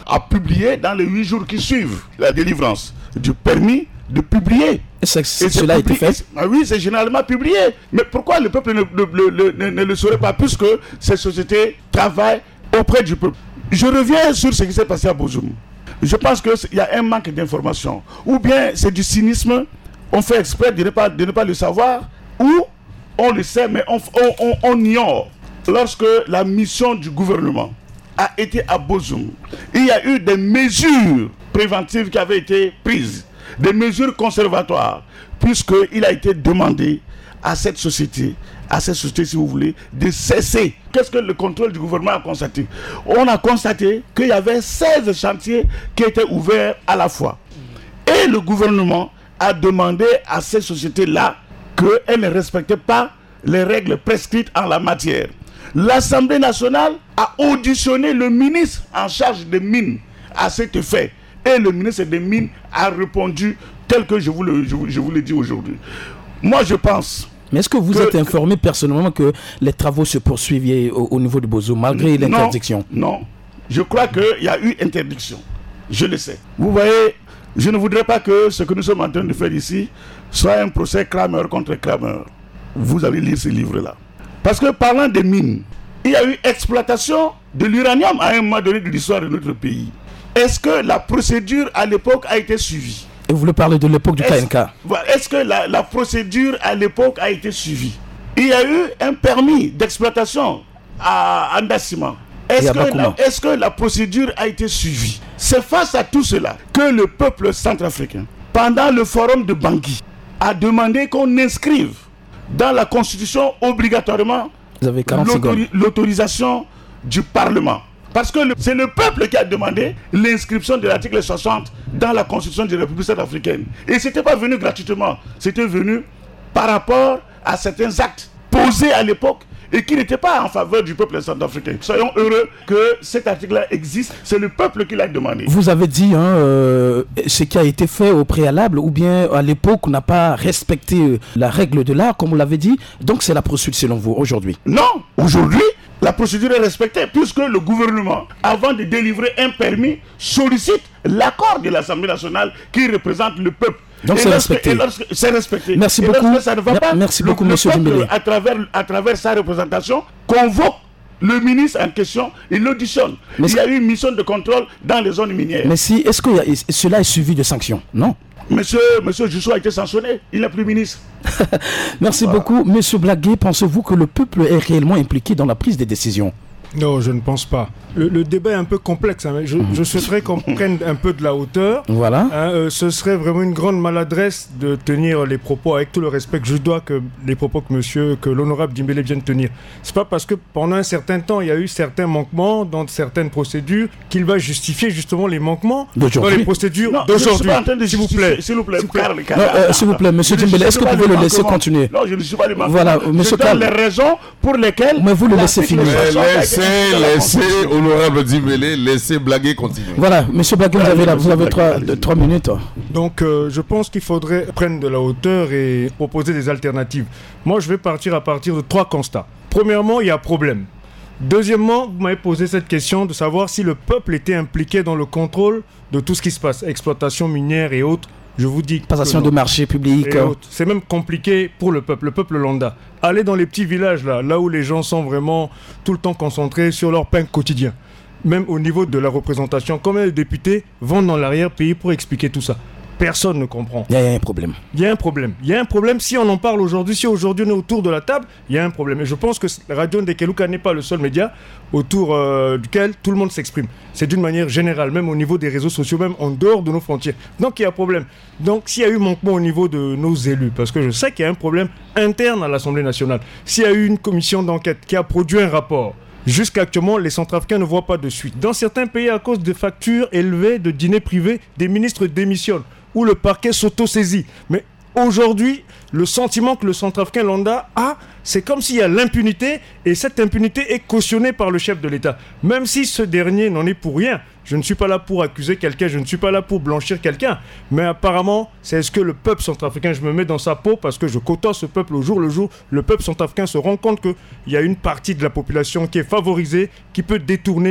a publié dans les huit jours qui suivent la délivrance du permis de publier. Et, et cela a été fait. Ah oui, c'est généralement publié. Mais pourquoi le peuple ne, ne, ne, ne, ne le saurait pas, puisque ces sociétés travaillent auprès du peuple? Je reviens sur ce qui s'est passé à Bozoum. Je pense qu'il y a un manque d'information. Ou bien c'est du cynisme, on fait exprès de ne pas, de ne pas le savoir, ou on le sait, mais on, on, on, on ignore. Lorsque la mission du gouvernement a été à Bozoum, il y a eu des mesures préventives qui avaient été prises, des mesures conservatoires, puisqu'il a été demandé à cette société, à cette société si vous voulez, de cesser. Qu'est-ce que le contrôle du gouvernement a constaté? On a constaté qu'il y avait seize chantiers qui étaient ouverts à la fois. Et le gouvernement a demandé à ces sociétés-là qu'elles ne respectaient pas les règles prescrites en la matière. L'Assemblée nationale a auditionné le ministre en charge des mines à cet effet. Et le ministre des Mines a répondu tel que je vous le, je vous, je vous l'ai dit aujourd'hui. Moi, je pense... Mais est-ce que vous que, êtes informé personnellement que les travaux se poursuivent au, au niveau de Bozoum, malgré l'interdiction? Non, je crois qu'il y a eu interdiction. Je le sais. Vous voyez, je ne voudrais pas que ce que nous sommes en train de faire ici soit un procès Kramer contre Kramer. Vous allez lire ce livre-là. Parce que parlant des mines, il y a eu exploitation de l'uranium à un moment donné de l'histoire de notre pays. Est-ce que la procédure à l'époque a été suivie? Et vous voulez parler de l'époque du K N K? Est-ce que la, la procédure à l'époque a été suivie? Il y a eu un permis d'exploitation à Andasima. Est-ce que, est-ce que la procédure a été suivie? C'est face à tout cela que le peuple centrafricain, pendant le forum de Bangui, a demandé qu'on inscrive dans la Constitution obligatoirement l'autori- l'autorisation du Parlement. Parce que le, c'est le peuple qui a demandé l'inscription de l'article soixante dans la Constitution de la République centrafricaine. Et ce n'était pas venu gratuitement, c'était venu par rapport à certains actes posés à l'époque et qui n'étaient pas en faveur du peuple centrafricain. Soyons heureux que cet article-là existe, c'est le peuple qui l'a demandé. Vous avez dit hein, euh, ce qui a été fait au préalable, ou bien à l'époque on n'a pas respecté la règle de l'art, comme vous l'avez dit, donc c'est la poursuite selon vous aujourd'hui? Non, aujourd'hui, la procédure est respectée puisque le gouvernement, avant de délivrer un permis, sollicite l'accord de l'Assemblée nationale qui représente le peuple. Donc c'est respecté. C'est respecté. Merci et beaucoup. Ça ne va pas, Merci le, beaucoup, le monsieur peuple, à travers, à travers sa représentation, convoque le ministre en question, il l'auditionne. Il y a eu une mission de contrôle dans les zones minières. Mais si, est-ce que y a, cela est suivi de sanctions? Non. Monsieur, monsieur Jusso a été sanctionné, il n'est plus ministre. Merci voilà. beaucoup. Monsieur Blagué, pensez-vous que le peuple est réellement impliqué dans la prise des décisions? Non, je ne pense pas. Le, le débat est un peu complexe. Hein, mais je, je souhaiterais qu'on prenne un peu de la hauteur. Voilà. Hein, euh, ce serait vraiment une grande maladresse de tenir les propos avec tout le respect que je dois que les propos que monsieur, que l'honorable Dimbélé vient de tenir. C'est pas parce que pendant un certain temps, il y a eu certains manquements dans certaines procédures qu'il va justifier justement les manquements dans les procédures non, d'aujourd'hui. S'il vous plaît, s'il vous plaît, s'il vous plaît, non, euh, s'il vous plaît, monsieur Dimbélé, est-ce que vous pouvez le laisser continuer? Non, je ne suis pas le manquement. Voilà, monsieur je donne les raisons pour lesquelles. Mais vous le laissez finir. Laissez, laissez, honorable Dimbélé, laissez Blaguer continuer. Voilà, monsieur Blaguer, vous avez, là, vous avez trois, trois minutes. Donc, euh, je pense qu'il faudrait prendre de la hauteur et proposer des alternatives. Moi, je vais partir à partir de trois constats. Premièrement, il y a problème. Deuxièmement, vous m'avez posé cette question de savoir si le peuple était impliqué dans le contrôle de tout ce qui se passe, exploitation minière et autres. Je vous dis passation de marché public. C'est même compliqué pour le peuple, le peuple lambda. Allez dans les petits villages là, là où les gens sont vraiment tout le temps concentrés sur leur pain quotidien. Même au niveau de la représentation, combien de députés vont dans l'arrière-pays pour expliquer tout ça? Personne ne comprend. Il y a un problème. Il y a un problème. Il y a un problème. Si on en parle aujourd'hui, si aujourd'hui on est autour de la table, il y a un problème. Et je pense que la Radio Ndekeluka n'est pas le seul média autour euh, duquel tout le monde s'exprime. C'est d'une manière générale, même au niveau des réseaux sociaux, même en dehors de nos frontières. Donc il y a un problème. Donc s'il y a eu manquement au niveau de nos élus, parce que je sais qu'il y a un problème interne à l'Assemblée nationale, s'il y a eu une commission d'enquête qui a produit un rapport, jusqu'à actuellement, les Centrafricains ne voient pas de suite. Dans certains pays, à cause de factures élevées de dîners privés, des ministres démissionnent, où le parquet s'auto-saisit. Mais aujourd'hui, le sentiment que le Centrafricain lambda a, c'est comme s'il y a l'impunité, et cette impunité est cautionnée par le chef de l'État. Même si ce dernier n'en est pour rien. Je ne suis pas là pour accuser quelqu'un, je ne suis pas là pour blanchir quelqu'un. Mais apparemment, c'est ce que le peuple centrafricain, je me mets dans sa peau parce que je côtoie ce peuple au jour le jour, le peuple centrafricain se rend compte qu'il y a une partie de la population qui est favorisée, qui peut détourner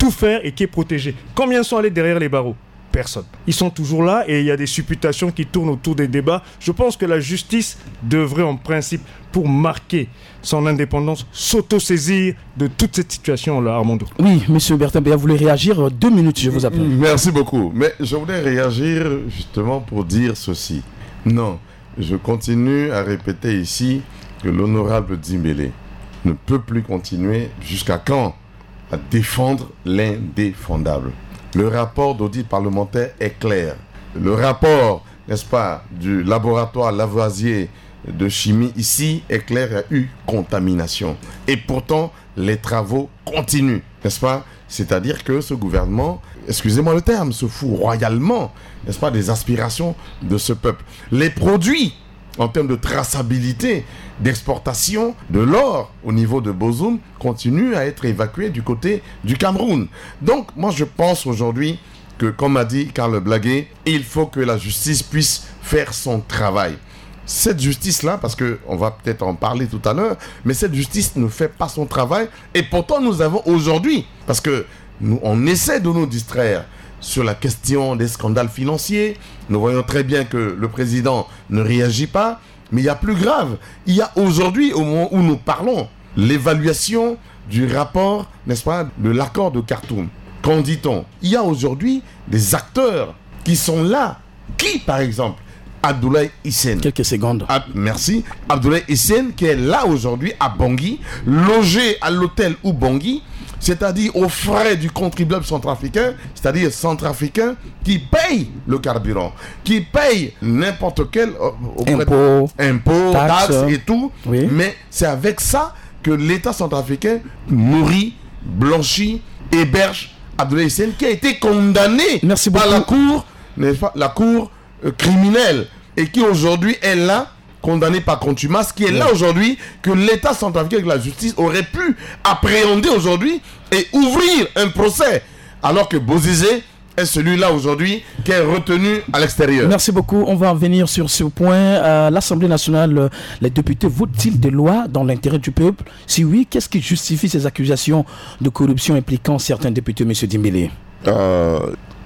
tout faire et qui est protégé. Combien sont allés derrière les barreaux? Personne. Ils sont toujours là et il y a des supputations qui tournent autour des débats. Je pense que la justice devrait en principe, pour marquer son indépendance, s'auto-saisir de toute cette situation-là, Armando. Oui, monsieur Bertin Béa, vous voulez réagir? Deux minutes, je vous appelle. Merci beaucoup. Mais je voulais réagir justement pour dire ceci. Non, je continue à répéter ici que l'honorable Dimbélé ne peut plus continuer jusqu'à quand à défendre l'indéfendable. Le rapport d'audit parlementaire est clair. Le rapport, n'est-ce pas, du laboratoire Lavoisier de chimie ici est clair, il y a eu contamination. Et pourtant, les travaux continuent, n'est-ce pas? C'est-à-dire que ce gouvernement, excusez-moi le terme, se fout royalement, n'est-ce pas, des aspirations de ce peuple. Les produits, en termes de traçabilité, d'exportation de l'or au niveau de Bozoum, continuent à être évacués du côté du Cameroun. Donc, moi, je pense aujourd'hui que, comme a dit Karl Blaguet, il faut que la justice puisse faire son travail. Cette justice-là, parce qu'on va peut-être en parler tout à l'heure, mais cette justice ne fait pas son travail. Et pourtant, nous avons aujourd'hui, parce que nous, on essaie de nous distraire sur la question des scandales financiers. Nous voyons très bien que le président ne réagit pas. Mais il y a plus grave. Il y a aujourd'hui, au moment où nous parlons, l'évaluation du rapport, n'est-ce pas, de l'accord de Khartoum. Qu'en dit-on? Il y a aujourd'hui des acteurs qui sont là. Qui, par exemple? Abdoulaye Hissène. Quelques secondes. Ah, merci. Abdoulaye Hissène qui est là aujourd'hui à Bangui, logé à l'hôtel Ubangui, c'est-à-dire aux frais du contribuable centrafricain, c'est-à-dire centrafricain qui paye le carburant, qui paye n'importe quel euh, impôt, impôt taxes taxe, et tout. Oui. Mais c'est avec ça que l'État centrafricain nourrit, blanchit, héberge Abdoulaye Hissène qui a été condamné Merci par beaucoup. la cour, n'est-ce pas, la cour euh, criminelle et qui aujourd'hui est là, condamné par contumace, qui est là aujourd'hui, que l'État centrafricain avec la justice aurait pu appréhender aujourd'hui et ouvrir un procès, alors que Bozizé est celui-là aujourd'hui qui est retenu à l'extérieur. Merci beaucoup. On va en venir sur ce point. À l'Assemblée nationale, les députés votent-ils des lois dans l'intérêt du peuple? Si oui, qu'est-ce qui justifie ces accusations de corruption impliquant certains députés, M. Dimbélé? Euh,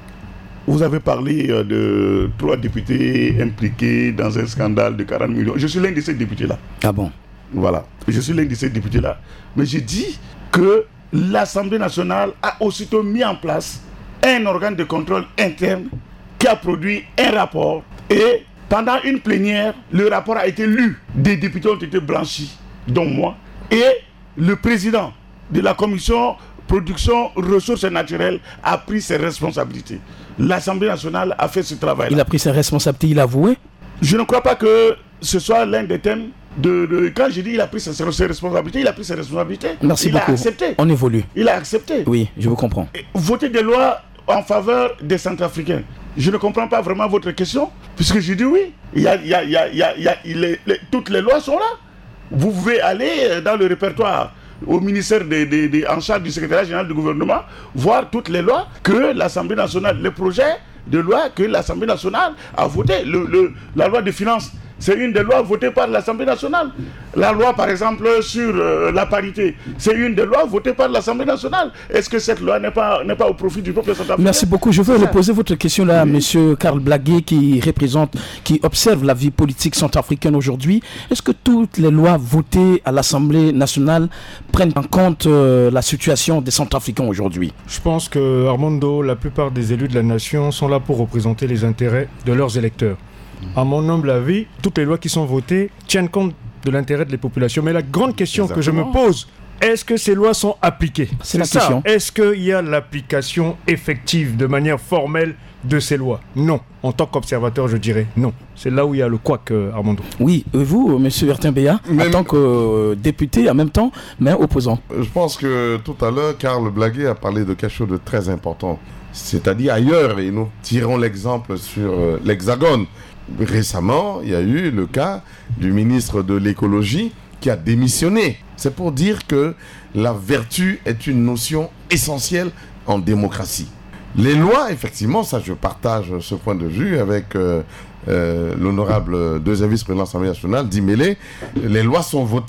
Vous avez parlé euh, de trois députés impliqués dans un scandale de quarante millions. Je suis l'un de ces députés-là. Ah bon? Voilà. Je suis l'un de ces députés-là. Mais j'ai dit que l'Assemblée nationale a aussitôt mis en place un organe de contrôle interne qui a produit un rapport. Et pendant une plénière, le rapport a été lu. Des députés ont été blanchis, dont moi. Et le président de la commission production ressources naturelles a pris ses responsabilités. L'Assemblée nationale a fait ce travail. Il a pris ses responsabilités, il a avoué? Je ne crois pas que ce soit l'un des thèmes de, de... Quand je dis il a pris ses, ses responsabilités, il a pris ses responsabilités. Merci il beaucoup. Il a accepté. On évolue. Il a accepté. Oui, je vous comprends. Et voter des lois en faveur des Centrafricains. Je ne comprends pas vraiment votre question, puisque je dis oui. Il y a, il y a, il y a, il y a, il y a les, les, toutes les lois sont là. Vous pouvez aller dans le répertoire au ministère de, de, de, en charge du secrétariat général du gouvernement, voir toutes les lois que l'Assemblée nationale, les projets de loi que l'Assemblée nationale a voté. Le, le, la loi de finances, c'est une des lois votées par l'Assemblée nationale. La loi, par exemple, sur euh, la parité, c'est une des lois votées par l'Assemblée nationale. Est-ce que cette loi n'est pas, n'est pas au profit du peuple centrafricain? Merci beaucoup. Je veux reposer votre question là, oui. Monsieur Karl Blaguet, qui représente, qui observe la vie politique centrafricaine aujourd'hui. Est-ce que toutes les lois votées à l'Assemblée nationale prennent en compte euh, la situation des Centrafricains aujourd'hui? Je pense que, Armando, la plupart des élus de la nation sont là pour représenter les intérêts de leurs électeurs. À mon humble avis, toutes les lois qui sont votées tiennent compte de l'intérêt de les populations. Mais la grande question Exactement. que je me pose, est-ce que ces lois sont appliquées? C'est la ça. question. Est-ce qu'il y a l'application effective de manière formelle de ces lois? Non. En tant qu'observateur, je dirais non. C'est là où il y a le couac, euh, Armando. Oui, et vous, M. Bertin Béa, en tant que euh, député, en même temps, mais opposant. Je pense que tout à l'heure, Karl Blaguet a parlé de quelque chose de très important. C'est-à-dire ailleurs, et nous tirons l'exemple sur euh, l'Hexagone. Récemment, il y a eu le cas du ministre de l'écologie qui a démissionné. C'est pour dire que la vertu est une notion essentielle en démocratie. Les lois, effectivement, ça je partage ce point de vue avec euh, euh, l'honorable deuxième vice-président de l'Assemblée nationale, Dimbélé. Les lois sont votées,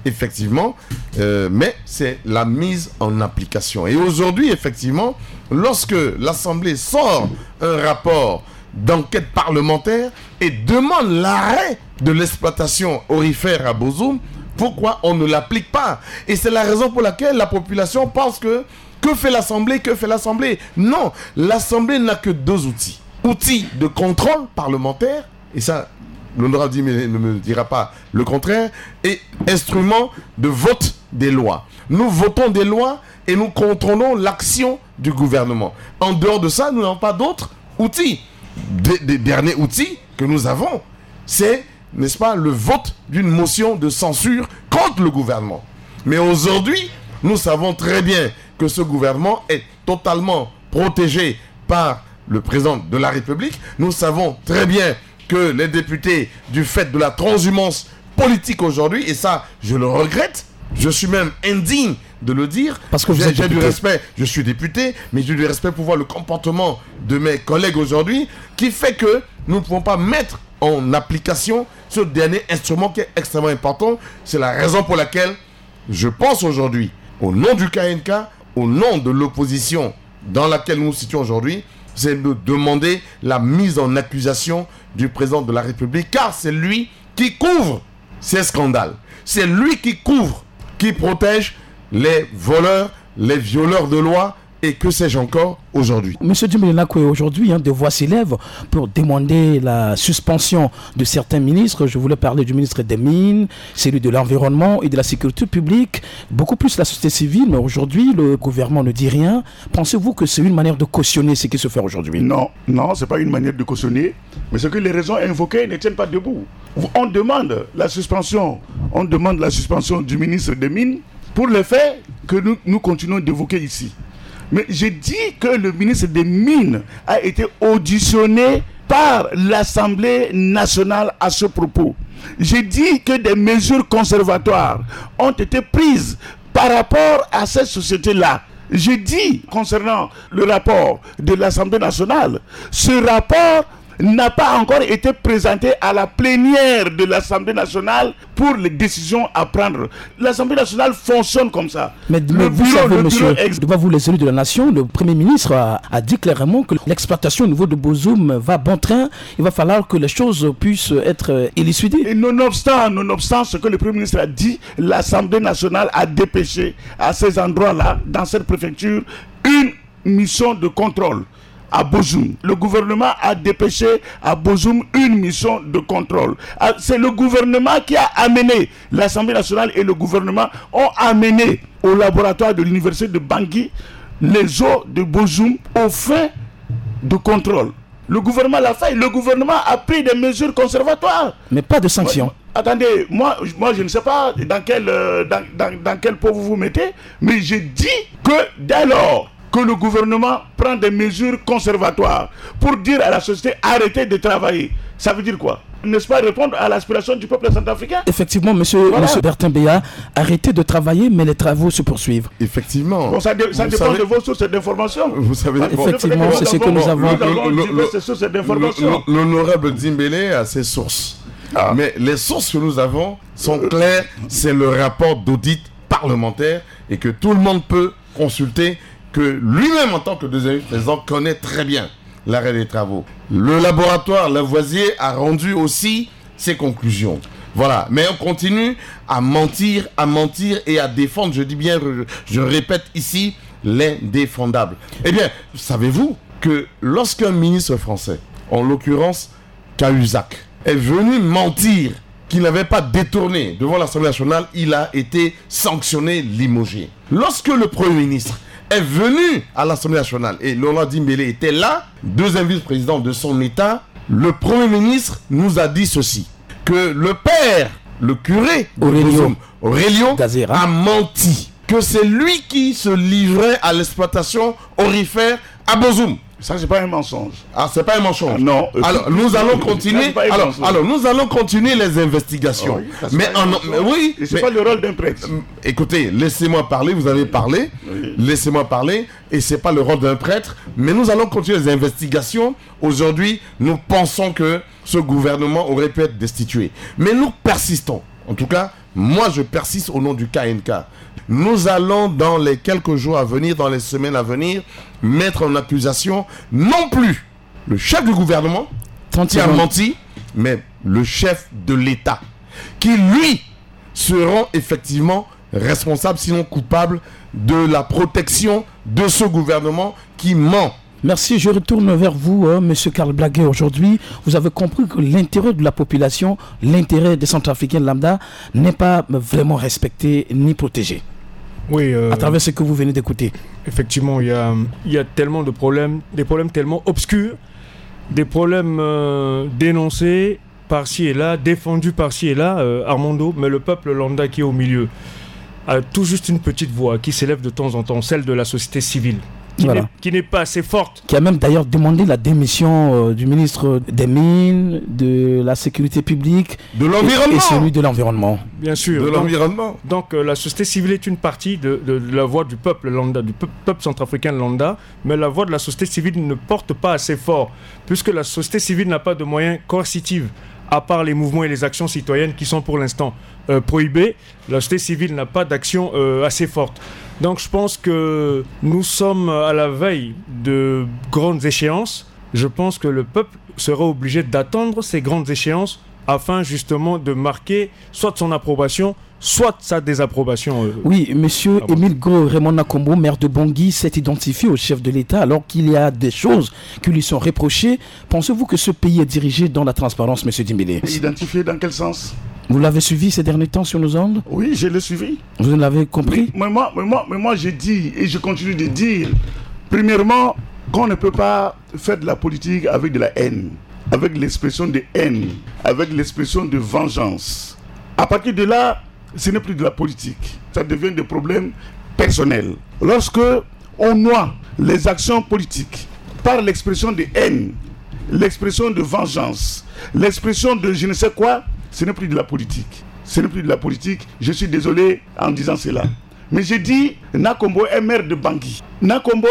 effectivement, euh, mais c'est la mise en application. Et aujourd'hui, effectivement, lorsque l'Assemblée sort un rapport d'enquête parlementaire et demande l'arrêt de l'exploitation aurifère à Bozoum, pourquoi on ne l'applique pas? Et c'est la raison pour laquelle la population pense que que fait l'Assemblée, que fait l'Assemblée? Non, l'Assemblée n'a que deux outils. Outils de contrôle parlementaire, et ça, l'honorable dit, mais ne me dira pas le contraire, et instrument de vote des lois. Nous votons des lois et nous contrôlons l'action du gouvernement. En dehors de ça, nous n'avons pas d'autres outils. Des, des derniers outils que nous avons, c'est, n'est-ce pas, le vote d'une motion de censure contre le gouvernement. Mais aujourd'hui, nous savons très bien que ce gouvernement est totalement protégé par le président de la République. Nous savons très bien que les députés, du fait de la transhumance politique aujourd'hui, et ça, je le regrette, je suis même indigne de le dire, parce que j'ai du respect, je suis député, mais j'ai du respect pour voir le comportement de mes collègues aujourd'hui, qui fait que nous ne pouvons pas mettre en application ce dernier instrument qui est extrêmement important. C'est la raison pour laquelle je pense aujourd'hui, au nom du K N K, au nom de l'opposition dans laquelle nous nous situons aujourd'hui, c'est de demander la mise en accusation du président de la République, car c'est lui qui couvre ces scandales. C'est lui qui couvre, qui protège les voleurs, les violeurs de loi, et que sais-je encore aujourd'hui. Monsieur Dumbelé-Nakoué, aujourd'hui, hein, des voix s'élèvent pour demander la suspension de certains ministres. Je voulais parler du ministre des Mines, celui de l'Environnement et de la Sécurité publique, beaucoup plus la société civile, mais aujourd'hui, le gouvernement ne dit rien. Pensez-vous que c'est une manière de cautionner ce qui se fait aujourd'hui? Non, non, ce n'est pas une manière de cautionner, mais c'est que les raisons invoquées ne tiennent pas debout. On demande la suspension, on demande la suspension du ministre des Mines pour le fait que nous, nous continuons d'évoquer ici. Mais j'ai dit que le ministre des Mines a été auditionné par l'Assemblée nationale à ce propos. J'ai dit que des mesures conservatoires ont été prises par rapport à cette société-là. J'ai dit, concernant le rapport de l'Assemblée nationale, ce rapport n'a pas encore été présenté à la plénière de l'Assemblée nationale pour les décisions à prendre. L'Assemblée nationale fonctionne comme ça. Mais, mais vous bureau, savez, monsieur, ex... devant vous les élus de la nation, le Premier ministre a, a dit clairement que l'exploitation au niveau de Bozoum va bon train. Il va falloir que les choses puissent être élucidées. Et nonobstant, nonobstant ce que le Premier ministre a dit, l'Assemblée nationale a dépêché à ces endroits-là, dans cette préfecture, une mission de contrôle à Bozoum. Le gouvernement a dépêché à Bozoum une mission de contrôle. C'est le gouvernement qui a amené, l'Assemblée nationale et le gouvernement ont amené au laboratoire de l'université de Bangui les eaux de Bozoum aux fins de contrôle. Le gouvernement l'a fait, le gouvernement a pris des mesures conservatoires. Mais pas de sanctions. Ouais, attendez, moi, moi je ne sais pas dans quel, euh, dans, dans, dans quel pot vous vous mettez, mais j'ai dit que dès lors que le gouvernement prend des mesures conservatoires pour dire à la société arrêtez de travailler. Ça veut dire quoi? N'est-ce pas répondre à l'aspiration du peuple centrafricain? Effectivement, monsieur, voilà. monsieur Bertin Béa, arrêtez de travailler, mais les travaux se poursuivent. Effectivement. Bon, ça, dé ça dépend savez... de vos sources d'information. Vous savez, bon, effectivement, c'est ce que nous avons. L'honorable Dimbélé a ses sources. Ah. Mais les sources que nous avons sont claires. C'est le rapport d'audit parlementaire et que tout le monde peut consulter, que lui-même en tant que deuxième président connaît très bien l'arrêt des travaux. Le laboratoire Lavoisier a rendu aussi ses conclusions. Voilà, mais on continue à mentir, à mentir et à défendre, je dis bien, je répète ici, l'indéfendable. Eh bien, savez-vous que lorsqu'un ministre français, en l'occurrence Cahuzac, est venu mentir qu'il n'avait pas détourné devant l'Assemblée nationale, il a été sanctionné, limogé. Lorsque le Premier ministre est venu à l'Assemblée nationale et Laurent Dimbélé était là, deuxième vice-président de son État, le Premier ministre nous a dit ceci, que le père, le curé Aurélio, Aurélio Gazera, a menti, que c'est lui qui se livrait à l'exploitation aurifère à Bozoum. Ça, c'est pas un mensonge. Ah, c'est pas un mensonge. Ah, non. Alors, nous allons continuer. Alors, alors, nous allons continuer les investigations. Oui, mais, en, mais oui. C'est pas le rôle d'un prêtre. Euh, écoutez, laissez-moi parler. Vous avez parlé. Oui. Laissez-moi parler. Et c'est pas le rôle d'un prêtre. Mais nous allons continuer les investigations. Aujourd'hui, nous pensons que ce gouvernement aurait pu être destitué. Mais nous persistons. En tout cas, moi je persiste au nom du K N K. Nous allons dans les quelques jours à venir, dans les semaines à venir, mettre en accusation non plus le chef du gouvernement qui a menti, mais le chef de l'État, qui lui seront effectivement responsables, sinon coupables, de la protection de ce gouvernement qui ment. Merci, je retourne vers vous, euh, M. Karl Blaguet. Aujourd'hui, vous avez compris que l'intérêt de la population, l'intérêt des Centrafricains lambda n'est pas vraiment respecté ni protégé. Oui, euh, à travers ce que vous venez d'écouter. Effectivement, il y a, y a tellement de problèmes, des problèmes tellement obscurs, des problèmes euh, dénoncés par-ci et là, défendus par-ci et là, euh, Armando, mais le peuple lambda qui est au milieu a tout juste une petite voix qui s'élève de temps en temps, celle de la société civile. Qui, voilà. n'est, qui n'est pas assez forte. Qui a même d'ailleurs demandé la démission euh, du ministre des Mines, de la Sécurité publique, de l'environnement. Et, et celui de l'environnement. Bien sûr. De donc, l'environnement. Donc euh, la société civile est une partie de, de, de la voix du peuple lambda, du pe- peuple centrafricain lambda, mais la voix de la société civile ne porte pas assez fort, puisque la société civile n'a pas de moyens coercitifs, à part les mouvements et les actions citoyennes qui sont pour l'instant euh, prohibées. La société civile n'a pas d'action euh, assez forte. Donc je pense que nous sommes à la veille de grandes échéances. Je pense que le peuple sera obligé d'attendre ces grandes échéances afin justement de marquer soit son approbation, soit sa désapprobation. Euh, oui, monsieur ah bon. Émile Gros Raymond Nakombo, maire de Bangui, s'est identifié au chef de l'État alors qu'il y a des choses qui lui sont reprochées. Pensez-vous que ce pays est dirigé dans la transparence, monsieur Dimbélé? Identifié dans quel sens? Vous l'avez suivi ces derniers temps sur nos ondes? Oui, je l'ai suivi. Vous l'avez compris? Mais, mais, moi, mais, moi, mais moi, j'ai dit, et je continue de dire, premièrement, qu'on ne peut pas faire de la politique avec de la haine, avec l'expression de haine, avec l'expression de vengeance. À partir de là, ce n'est plus de la politique. Ça devient des problèmes personnels. Lorsque on noie les actions politiques par l'expression de haine, l'expression de vengeance, l'expression de je ne sais quoi, ce n'est plus de la politique. Ce n'est plus de la politique. Je suis désolé en disant cela. Mais j'ai dit, Nakombo est maire de Bangui. Nakombo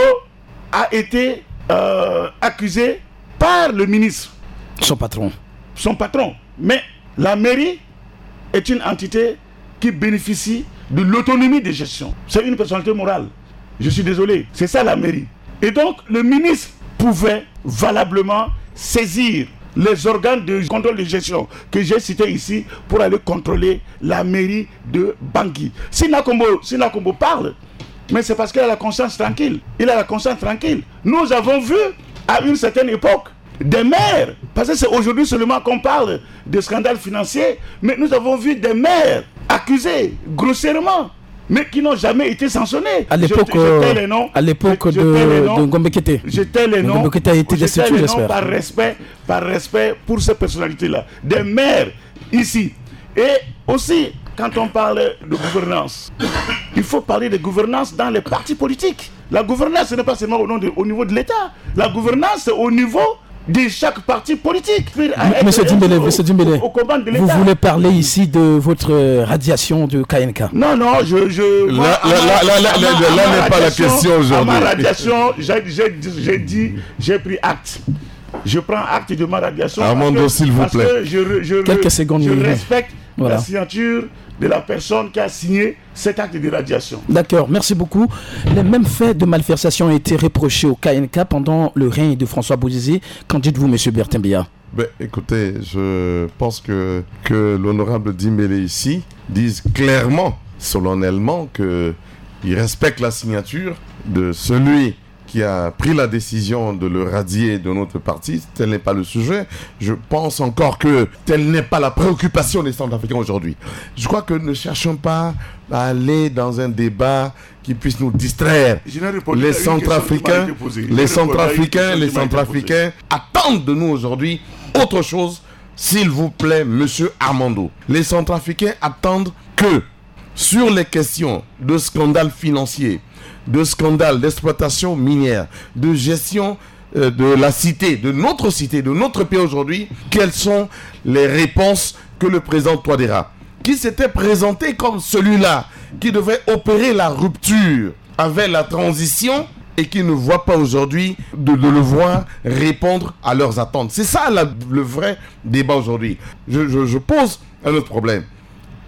a été euh, accusé par le ministre. Son patron. Son patron. Mais la mairie est une entité qui bénéficie de l'autonomie de gestion. C'est une personnalité morale. Je suis désolé. C'est ça la mairie. Et donc, le ministre pouvait valablement saisir les organes de contrôle de gestion que j'ai cités ici pour aller contrôler la mairie de Bangui. Si Nakombo, si Nakombo parle, mais c'est parce qu'il a la conscience tranquille. Il a la conscience tranquille. Nous avons vu à une certaine époque des maires, parce que c'est aujourd'hui seulement qu'on parle de scandales financiers, mais nous avons vu des maires accusés grossièrement, mais qui n'ont jamais été sanctionnés. À l'époque, je, je tais les noms, à l'époque je, je de, de Ngombe Kete. Je tais les noms, Ngombe Kete a été destitué, j'espère. Par respect, par respect pour ces personnalités-là. Des maires ici. Et aussi, quand on parle de gouvernance, il faut parler de gouvernance dans les partis politiques. La gouvernance, ce n'est pas seulement au, nom de, au niveau de l'État. La gouvernance, c'est au niveau de chaque parti politique. Monsieur Dimbélé, Monsieur Dimbélé, vous voulez parler ici de votre radiation de K N K? Non, non, je... je là, moi, là, ma, là, là, là, là, là n'est pas la question aujourd'hui. À ma radiation, j'ai dit, j'ai pris acte. Je prends acte de ma radiation. Armando, s'il vous plaît. Que je, je, Quelques secondes. Je respecte voilà. la signature de la personne qui a signé cet acte de radiation. D'accord, merci beaucoup. Les mêmes faits de malversation ont été reprochés au K N K pendant le règne de François Bozizé. Qu'en dites-vous, M. Bertin Biya? Ben, écoutez, je pense que, que l'honorable Dimbélé ici dise clairement, solennellement, qu'il respecte la signature de celui qui a pris la décision de le radier de notre parti. Tel n'est pas le sujet. Je pense encore que telle n'est pas la préoccupation des Centrafricains aujourd'hui. Je crois que ne cherchons pas à aller dans un débat qui puisse nous distraire. Les Centrafricains, les Centrafricains, les Centrafricains attendent de nous aujourd'hui autre chose, s'il vous plaît, Monsieur Armando. Les Centrafricains attendent que sur les questions de scandales financiers, de scandales d'exploitation minière, de gestion euh, de la cité, de notre cité, de notre pays aujourd'hui, quelles sont les réponses que le président Touadéra, qui s'était présenté comme celui-là, qui devait opérer la rupture avec la transition et qui ne voit pas aujourd'hui de, de le voir répondre à leurs attentes. C'est ça la, le vrai débat aujourd'hui. Je, je, je pose un autre problème.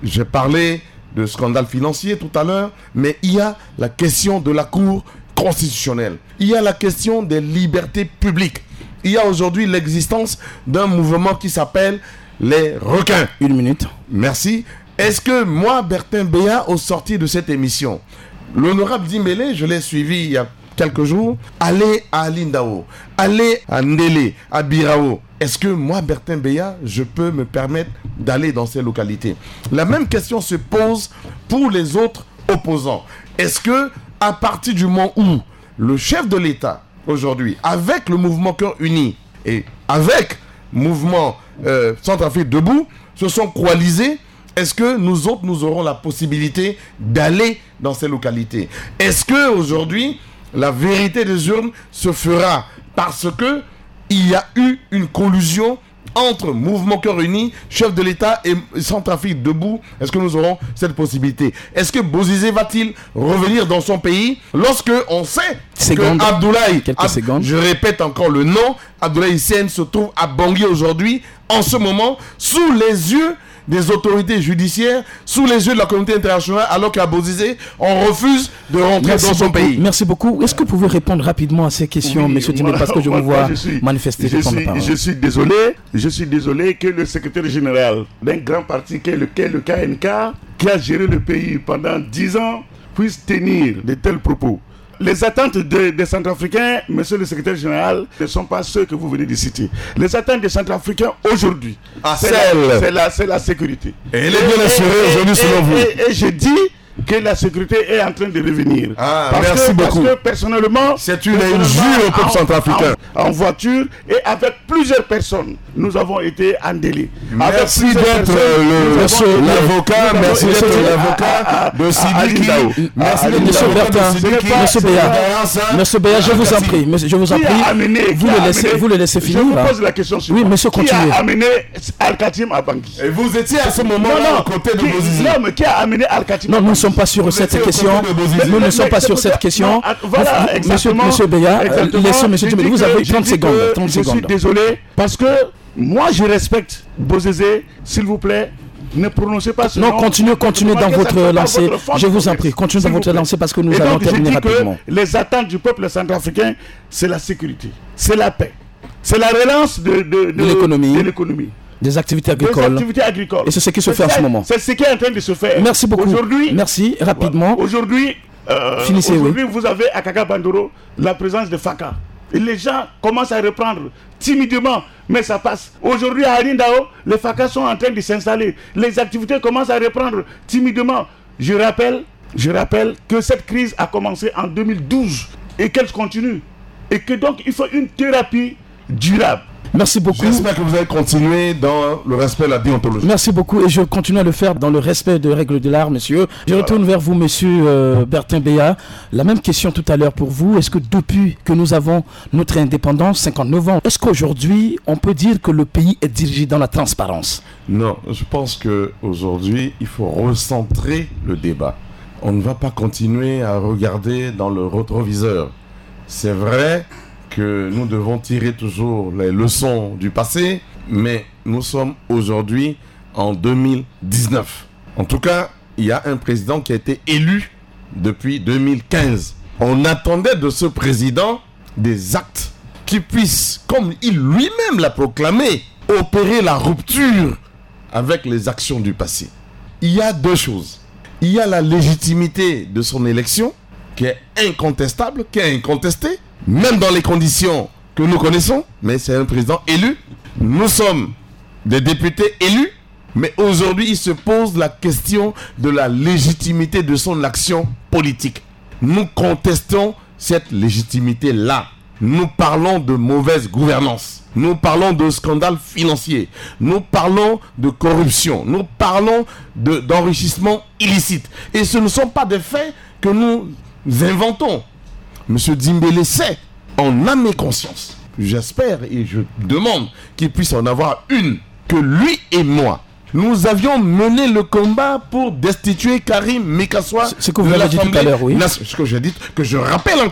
j'ai parlé de scandale financier tout à l'heure, mais il y a la question de la Cour constitutionnelle. Il y a la question des libertés publiques. Il y a aujourd'hui l'existence d'un mouvement qui s'appelle les requins. Une minute. Merci. Est-ce que moi, Bertin Béa, au sorti de cette émission, l'honorable Dimbélé, je l'ai suivi il y a quelques jours, aller à Lindao, aller à Ndélé, à Birao, est-ce que moi, Bertin Béa, je peux me permettre d'aller dans ces localités? La même question se pose pour les autres opposants. Est-ce que, à partir du moment où le chef de l'État, aujourd'hui, avec le mouvement Cœur Uni et avec mouvement euh, Centrafrique Debout, se sont coalisés, est-ce que nous autres, nous aurons la possibilité d'aller dans ces localités? Est-ce que aujourd'hui la vérité des urnes se fera parce que il y a eu une collusion entre Mouvement Cœur Uni, chef de l'État et Centrafrique Debout? Est-ce que nous aurons cette possibilité? Est-ce que Bozizé va-t-il revenir dans son pays lorsque on sait Seconde. que Abdoulaye, Quelques Ab- secondes. je répète encore le nom, Abdoulaye Hissène se trouve à Bangui aujourd'hui, en ce moment, sous les yeux des autorités judiciaires, sous les yeux de la communauté internationale, alors qu'à Bozizé, on refuse de rentrer Merci dans son beaucoup. pays. Merci beaucoup. Est-ce que vous pouvez répondre rapidement à ces questions, Oui, monsieur Dimbélé, moi- parce que je moi- vous moi, vois je suis- manifester je de temps de suis, parole. je suis désolé, je suis désolé que le secrétaire général d'un grand parti qui est le, qui est le K N K, qui a géré le pays pendant dix ans, puisse tenir de tels propos. Les attentes de- des Centrafricains, monsieur le secrétaire général, ne sont pas ceux que vous venez de citer. Les attentes des Centrafricains aujourd'hui, Ah, c'est celle. la, c'est la, c'est la sécurité. Et elle est bien assurée Et- aujourd'hui, et- selon vous. Et, et je dis que la sécurité est en train de revenir. Ah, parce merci que, beaucoup. Parce que personnellement, C'est une personnellement, injure au peuple en- centrafricain. En, en voiture et avec plusieurs personnes, nous avons été en délai. Avec Merci plusieurs d'être personnes, euh, nous le- avons été- l'avocat, nous avons merci été d'être à- l'avocat à- de à- Sidi Ki. à Lindao. Merci À d'être Lindao. Monsieur Bertin, Ce n'est pas- Monsieur ce Béa, n'est pas- Monsieur Béa, je vous en prie, monsieur, je vous en Qui prie, a amené- vous qui le a laissez, amené- vous le laissez finir. Je vous pose la question suivante. Oui, monsieur, Qui continuez. a amené Al-Khatim à Bangui? Et vous étiez à ce Non, moment-là non, à côté de qui- Bozizé. non, mais qui a amené Al-Khatim Non, à nous ne Bangui? sommes pas sur cette étiez aux question. côtés de Bozizé. Nous ne Mais- sommes mais pas c'est sur pour cette ça- question. non, att- voilà, Vous- Monsieur, exactement. monsieur Béa, euh, Exactement. laissez monsieur J'ai Dimbélé, dit vous que- avez j'ai trente dit secondes. que trente Je suis secondes. désolé parce que moi je respecte Bozizé, s'il vous plaît. Ne prononcez pas ce Non, nom. continuez, continuez dans Remarquez, ça votre ne fait pas lancée. votre force Je vous en complexe, prie, continuez s'il dans vous votre plaît. lancée parce que nous Et allons donc, j'ai terminer dit rapidement. que les attentes du peuple centrafricain, c'est la sécurité, c'est la paix, c'est la relance de, de, De l'économie. de l'économie, Des activités des agricoles. activités agricoles. Et c'est ce qui se fait en ça- ce moment. C'est ce qui est en train de se faire. Merci beaucoup. Aujourd'hui, Merci, rapidement. Aujourd'hui, euh, Finissez, aujourd'hui vous avez à Kaka Bandoro la présence de Faka. Et les gens commencent à reprendre timidement, mais ça passe. Aujourd'hui à Lindao, les Faka sont en train de s'installer. Les activités commencent à reprendre timidement. Je rappelle, je rappelle que cette crise a commencé en deux mille douze et qu'elle continue. Et que donc il faut une thérapie durable. Merci beaucoup. J'espère que vous allez continuer dans le respect de la déontologie. Merci beaucoup et je continue à le faire dans le respect des règles de l'art, monsieur. Je retourne vers vous, monsieur euh, Bertin Béa. La même question tout à l'heure pour vous. Est-ce que depuis que nous avons notre indépendance, cinquante-neuf ans, est-ce qu'aujourd'hui, on peut dire que le pays est dirigé dans la transparence? Non, je pense qu'aujourd'hui, il faut recentrer le débat. On ne va pas continuer à regarder dans le rétroviseur. C'est vrai que nous devons tirer toujours les leçons du passé, mais nous sommes aujourd'hui en deux mille dix-neuf. En tout cas, il y a un président qui a été élu depuis deux mille quinze. On attendait de ce président des actes qui puissent, comme il lui-même l'a proclamé, opérer la rupture avec les actions du passé. Il y a deux choses. Il y a la légitimité de son élection, qui est incontestable, qui est incontestée, même dans les conditions que nous connaissons, mais c'est un président élu. Nous sommes des députés élus, mais aujourd'hui, il se pose la question de la légitimité de son action politique. Nous contestons cette légitimité-là. Nous parlons de mauvaise gouvernance. Nous parlons de scandale financier. Nous parlons de corruption. Nous parlons de, d'enrichissement illicite. Et ce ne sont pas des faits que nous inventons. Monsieur Dimbélé sait, en âme et conscience. J'espère et je demande qu'il puisse en avoir une, que lui et moi, nous avions mené le combat pour destituer Karim Mekassoua. Ce que vous avez dit tout à l'heure, oui. Ce que j'ai dit, que je rappelle encore.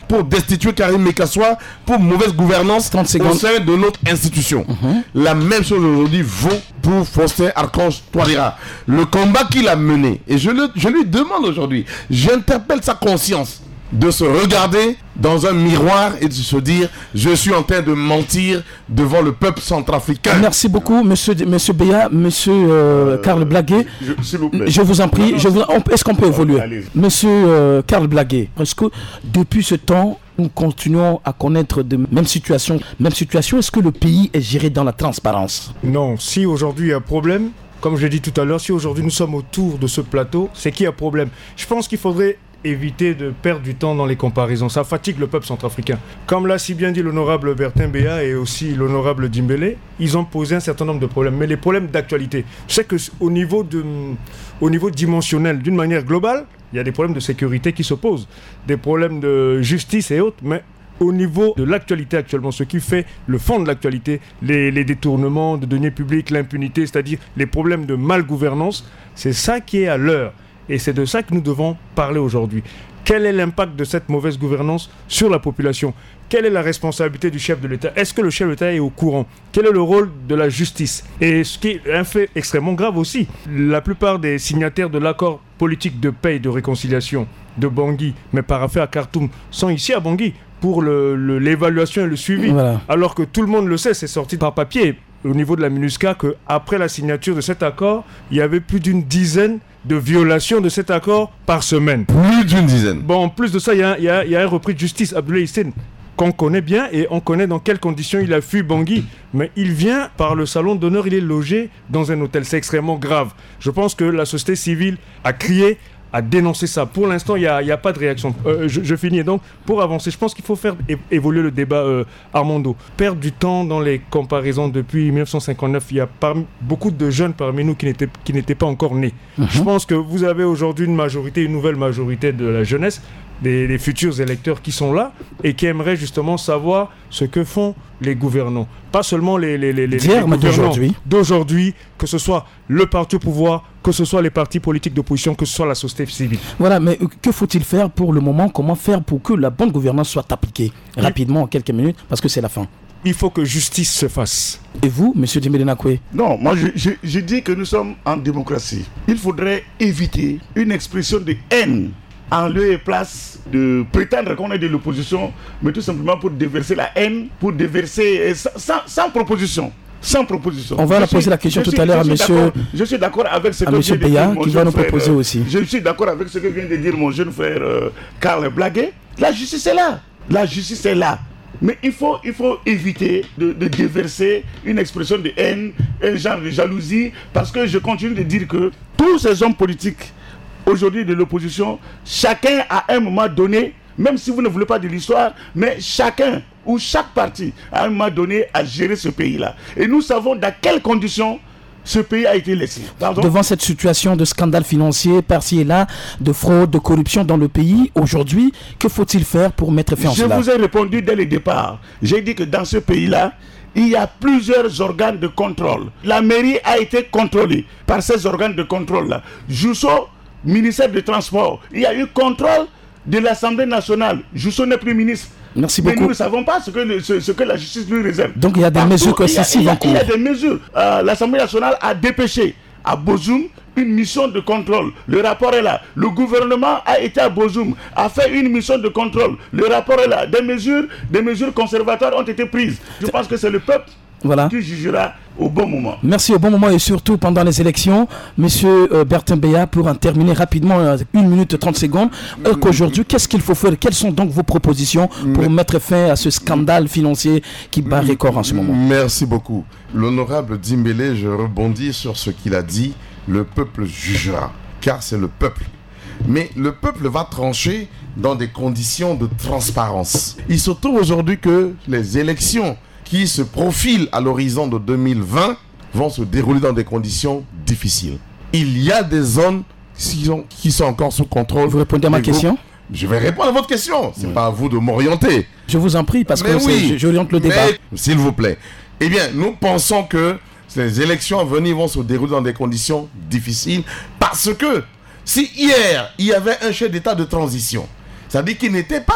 pour destituer Karim Mekassoua pour mauvaise gouvernance au sein de notre institution. Mm-hmm. La même chose aujourd'hui vaut pour Faustin Archange Touadéra. Le combat qu'il a mené, et je, le, je lui demande aujourd'hui, j'interpelle sa conscience de se regarder dans un miroir et de se dire je suis en train de mentir devant le peuple centrafricain. Merci beaucoup monsieur monsieur Béa, monsieur euh, Karl Blaguet. Je, s'il vous plaît. Je vous en prie, non, non, je vous, on, est-ce qu'on peut évoluer? Allez. Monsieur euh, Karl Blaguet, est-ce que depuis ce temps nous continuons à connaître de même situation, même situation, est-ce que le pays est géré dans la transparence? Non, si aujourd'hui il y a problème, comme je l'ai dit tout à l'heure, si aujourd'hui nous sommes autour de ce plateau, c'est qu'il y a problème. Je pense qu'il faudrait éviter de perdre du temps dans les comparaisons. Ça fatigue le peuple centrafricain. Comme l'a si bien dit l'honorable Bertin Béa et aussi l'honorable Dimbélé, ils ont posé un certain nombre de problèmes, mais les problèmes d'actualité. Je sais qu'au niveau, de, au niveau dimensionnel, d'une manière globale, il y a des problèmes de sécurité qui se posent, des problèmes de justice et autres, mais au niveau de l'actualité actuellement, ce qui fait le fond de l'actualité, les, les détournements de deniers publics, l'impunité, c'est-à-dire les problèmes de malgouvernance, c'est ça qui est à l'heure. Et c'est de ça que nous devons parler aujourd'hui. Quel est l'impact de cette mauvaise gouvernance sur la population? Quelle est la responsabilité du chef de l'État? Est-ce que le chef de l'État est au courant? Quel est le rôle de la justice? Et ce qui est un fait extrêmement grave aussi, la plupart des signataires de l'accord politique de paix et de réconciliation de Bangui, mais paraphé à Khartoum, sont ici à Bangui pour le, le, l'évaluation et le suivi. Voilà. Alors que tout le monde le sait, c'est sorti par papier au niveau de la MINUSCA qu'après la signature de cet accord, il y avait plus d'une dizaine de violations de cet accord par semaine. Plus d'une dizaine. Bon, en plus de ça, il y a, y a, y a un repris de justice, Abdoulaye Hissène, qu'on connaît bien et on connaît dans quelles conditions il a fui Bangui. Mais il vient par le salon d'honneur, il est logé dans un hôtel. C'est extrêmement grave. Je pense que la société civile a crié, à dénoncer ça. Pour l'instant, il n'y a, a pas de réaction. Euh, je, je finis. Donc, pour avancer, je pense qu'il faut faire é- évoluer le débat, euh, Armando. Perdre du temps dans les comparaisons depuis dix-neuf cent cinquante-neuf, il y a par, beaucoup de jeunes parmi nous qui n'étaient, qui n'étaient pas encore nés. Mm-hmm. Je pense que vous avez aujourd'hui une majorité, une nouvelle majorité de la jeunesse, des, des futurs électeurs qui sont là et qui aimeraient justement savoir ce que font les gouvernants. Pas seulement les, les, les, les, les gouvernants d'aujourd'hui. d'aujourd'hui, que ce soit le parti au pouvoir, que ce soit les partis politiques d'opposition, que ce soit la société civile. Voilà, mais que faut-il faire pour le moment? Comment faire pour que la bonne gouvernance soit appliquée oui. rapidement, en quelques minutes, parce que c'est la fin? Il faut que justice se fasse. Et vous, M. Dimbélé Nakoué? Non, moi je, je, je dis que nous sommes en démocratie. Il faudrait éviter une expression de haine en lieu et place de prétendre qu'on est de l'opposition, mais tout simplement pour déverser la haine, pour déverser sans, sans, sans proposition. Sans proposition. On va je la poser suis, la question tout suis, à l'heure à monsieur. Je suis d'accord avec ce à que monsieur vient de Béa, dire mon qui va nous frère, proposer aussi. Je suis d'accord avec ce que vient de dire mon jeune frère euh, Karl Blaguet. La justice est là. La justice est là. Mais il faut, il faut éviter de, de déverser une expression de haine, un genre de jalousie, parce que je continue de dire que tous ces hommes politiques aujourd'hui de l'opposition, chacun à un moment donné, même si vous ne voulez pas de l'histoire, mais chacun ou chaque parti à un moment donné a géré ce pays-là. Et nous savons dans quelles conditions ce pays a été laissé. Pardon? Devant cette situation de scandale financier par-ci et là, de fraude, de corruption dans le pays, aujourd'hui, que faut-il faire pour mettre fin à cela? Je vous ai répondu dès le départ. J'ai dit que dans ce pays-là, il y a plusieurs organes de contrôle. La mairie a été contrôlée par ces organes de contrôle-là. Jousso, ministère des Transports, il y a eu contrôle de l'Assemblée nationale. Jousso n'est plus ministre. Merci mais beaucoup. nous ne savons pas ce que, le, ce, ce que la justice lui réserve. Donc il y a des Partout, mesures coercitives en cours. Il y a des mesures. Euh, L'Assemblée nationale a dépêché à Bozoum une mission de contrôle. Le rapport est là. Le gouvernement a été à Bozoum, a fait une mission de contrôle. Le rapport est là. Des mesures, des mesures conservatoires ont été prises. Je pense que c'est le peuple voilà. qui jugera au bon moment. Merci, au bon moment et surtout pendant les élections. Monsieur euh, Bertin Béa, pour en terminer rapidement, euh, une minute trente secondes, euh, qu'aujourd'hui, qu'est-ce qu'il faut faire? Quelles sont donc vos propositions pour Mais... mettre fin à ce scandale financier qui bat record en ce moment? Merci beaucoup. L'honorable Dimbélé, je rebondis sur ce qu'il a dit. Le peuple jugera, car c'est le peuple. Mais le peuple va trancher dans des conditions de transparence. Il se trouve aujourd'hui que les élections qui se profilent à l'horizon de deux mille vingt vont se dérouler dans des conditions difficiles. Il y a des zones qui sont, qui sont encore sous contrôle. Vous répondez à ma question? Je vais répondre à votre question. Ce n'est oui. pas à vous de m'orienter. Je vous en prie, parce mais que oui, j'oriente le débat. S'il vous plaît. Eh bien, nous pensons que ces élections à venir vont se dérouler dans des conditions difficiles parce que si hier, il y avait un chef d'État de transition, ça veut dire qu'il n'était pas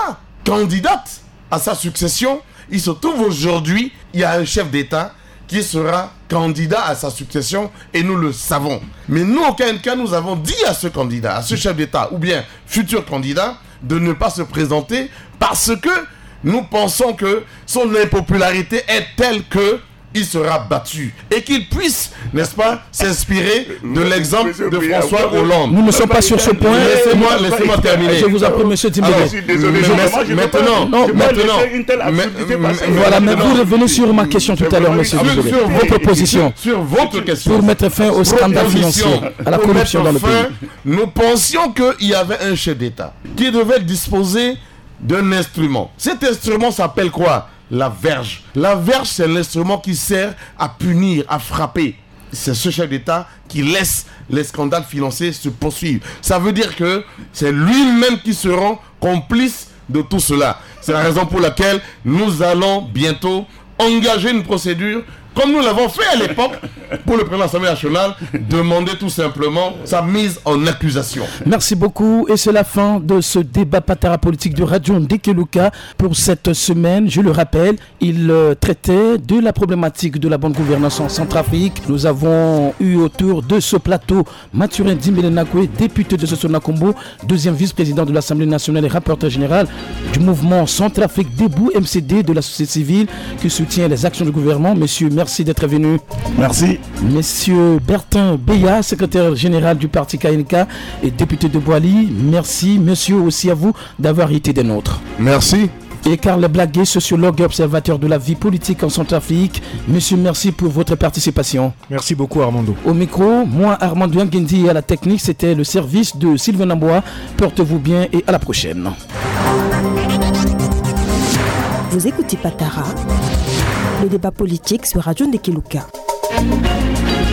candidate à sa succession. Il se trouve aujourd'hui, il y a un chef d'État qui sera candidat à sa succession et nous le savons. Mais nous, aucun cas, nous avons dit à ce candidat, à ce chef d'État ou bien futur candidat de ne pas se présenter parce que nous pensons que son impopularité est telle que il sera battu et qu'il puisse, n'est-ce pas, s'inspirer de l'exemple de François Hollande. Nous ne sommes pas sur ce point. Laissez-moi, laissez-moi terminer. Je vous en prie, monsieur Timbélé. Maintenant, non, maintenant, voilà, mais vous revenez sur ma question tout à l'heure, monsieur Timbélé. Vos propositions sur votre question pour mettre fin au scandale financier, à la corruption dans le pays. Nous pensions qu'il y avait un chef d'État qui devait disposer d'un instrument. Cet instrument s'appelle quoi? La verge. La verge, c'est l'instrument qui sert à punir, à frapper. C'est ce chef d'État qui laisse les scandales financiers se poursuivre. Ça veut dire que c'est lui-même qui sera complice de tout cela. C'est la raison pour laquelle nous allons bientôt engager une procédure, comme nous l'avons fait à l'époque pour le président de l'Assemblée nationale, demander tout simplement sa mise en accusation. Merci beaucoup et c'est la fin de ce débat Patara politique de Radio Ndekeluka pour cette semaine. Je le rappelle, il euh, traitait de la problématique de la bonne gouvernance en Centrafrique. Nous avons eu autour de ce plateau Mathurin Dimbélé-Nakoué, député de Sosonakombo, deuxième vice-président de l'Assemblée nationale et rapporteur général du mouvement Centrafrique Debout M C D de la société civile qui soutient les actions du gouvernement. Monsieur, merci d'être venu. Merci. Monsieur Bertin Beya, secrétaire général du parti K N K et député de Boali, merci. Monsieur, aussi à vous d'avoir été des nôtres. Merci. Et Karl Blaguet, sociologue et observateur de la vie politique en Centrafrique. Monsieur, merci pour votre participation. Merci beaucoup Armando. Au micro, moi Armando Ngendi et à la technique, c'était le service de Sylvain Ambois. Portez-vous bien et à la prochaine. Vous écoutez Patara, le débat politique sur Radio Ndekeluka.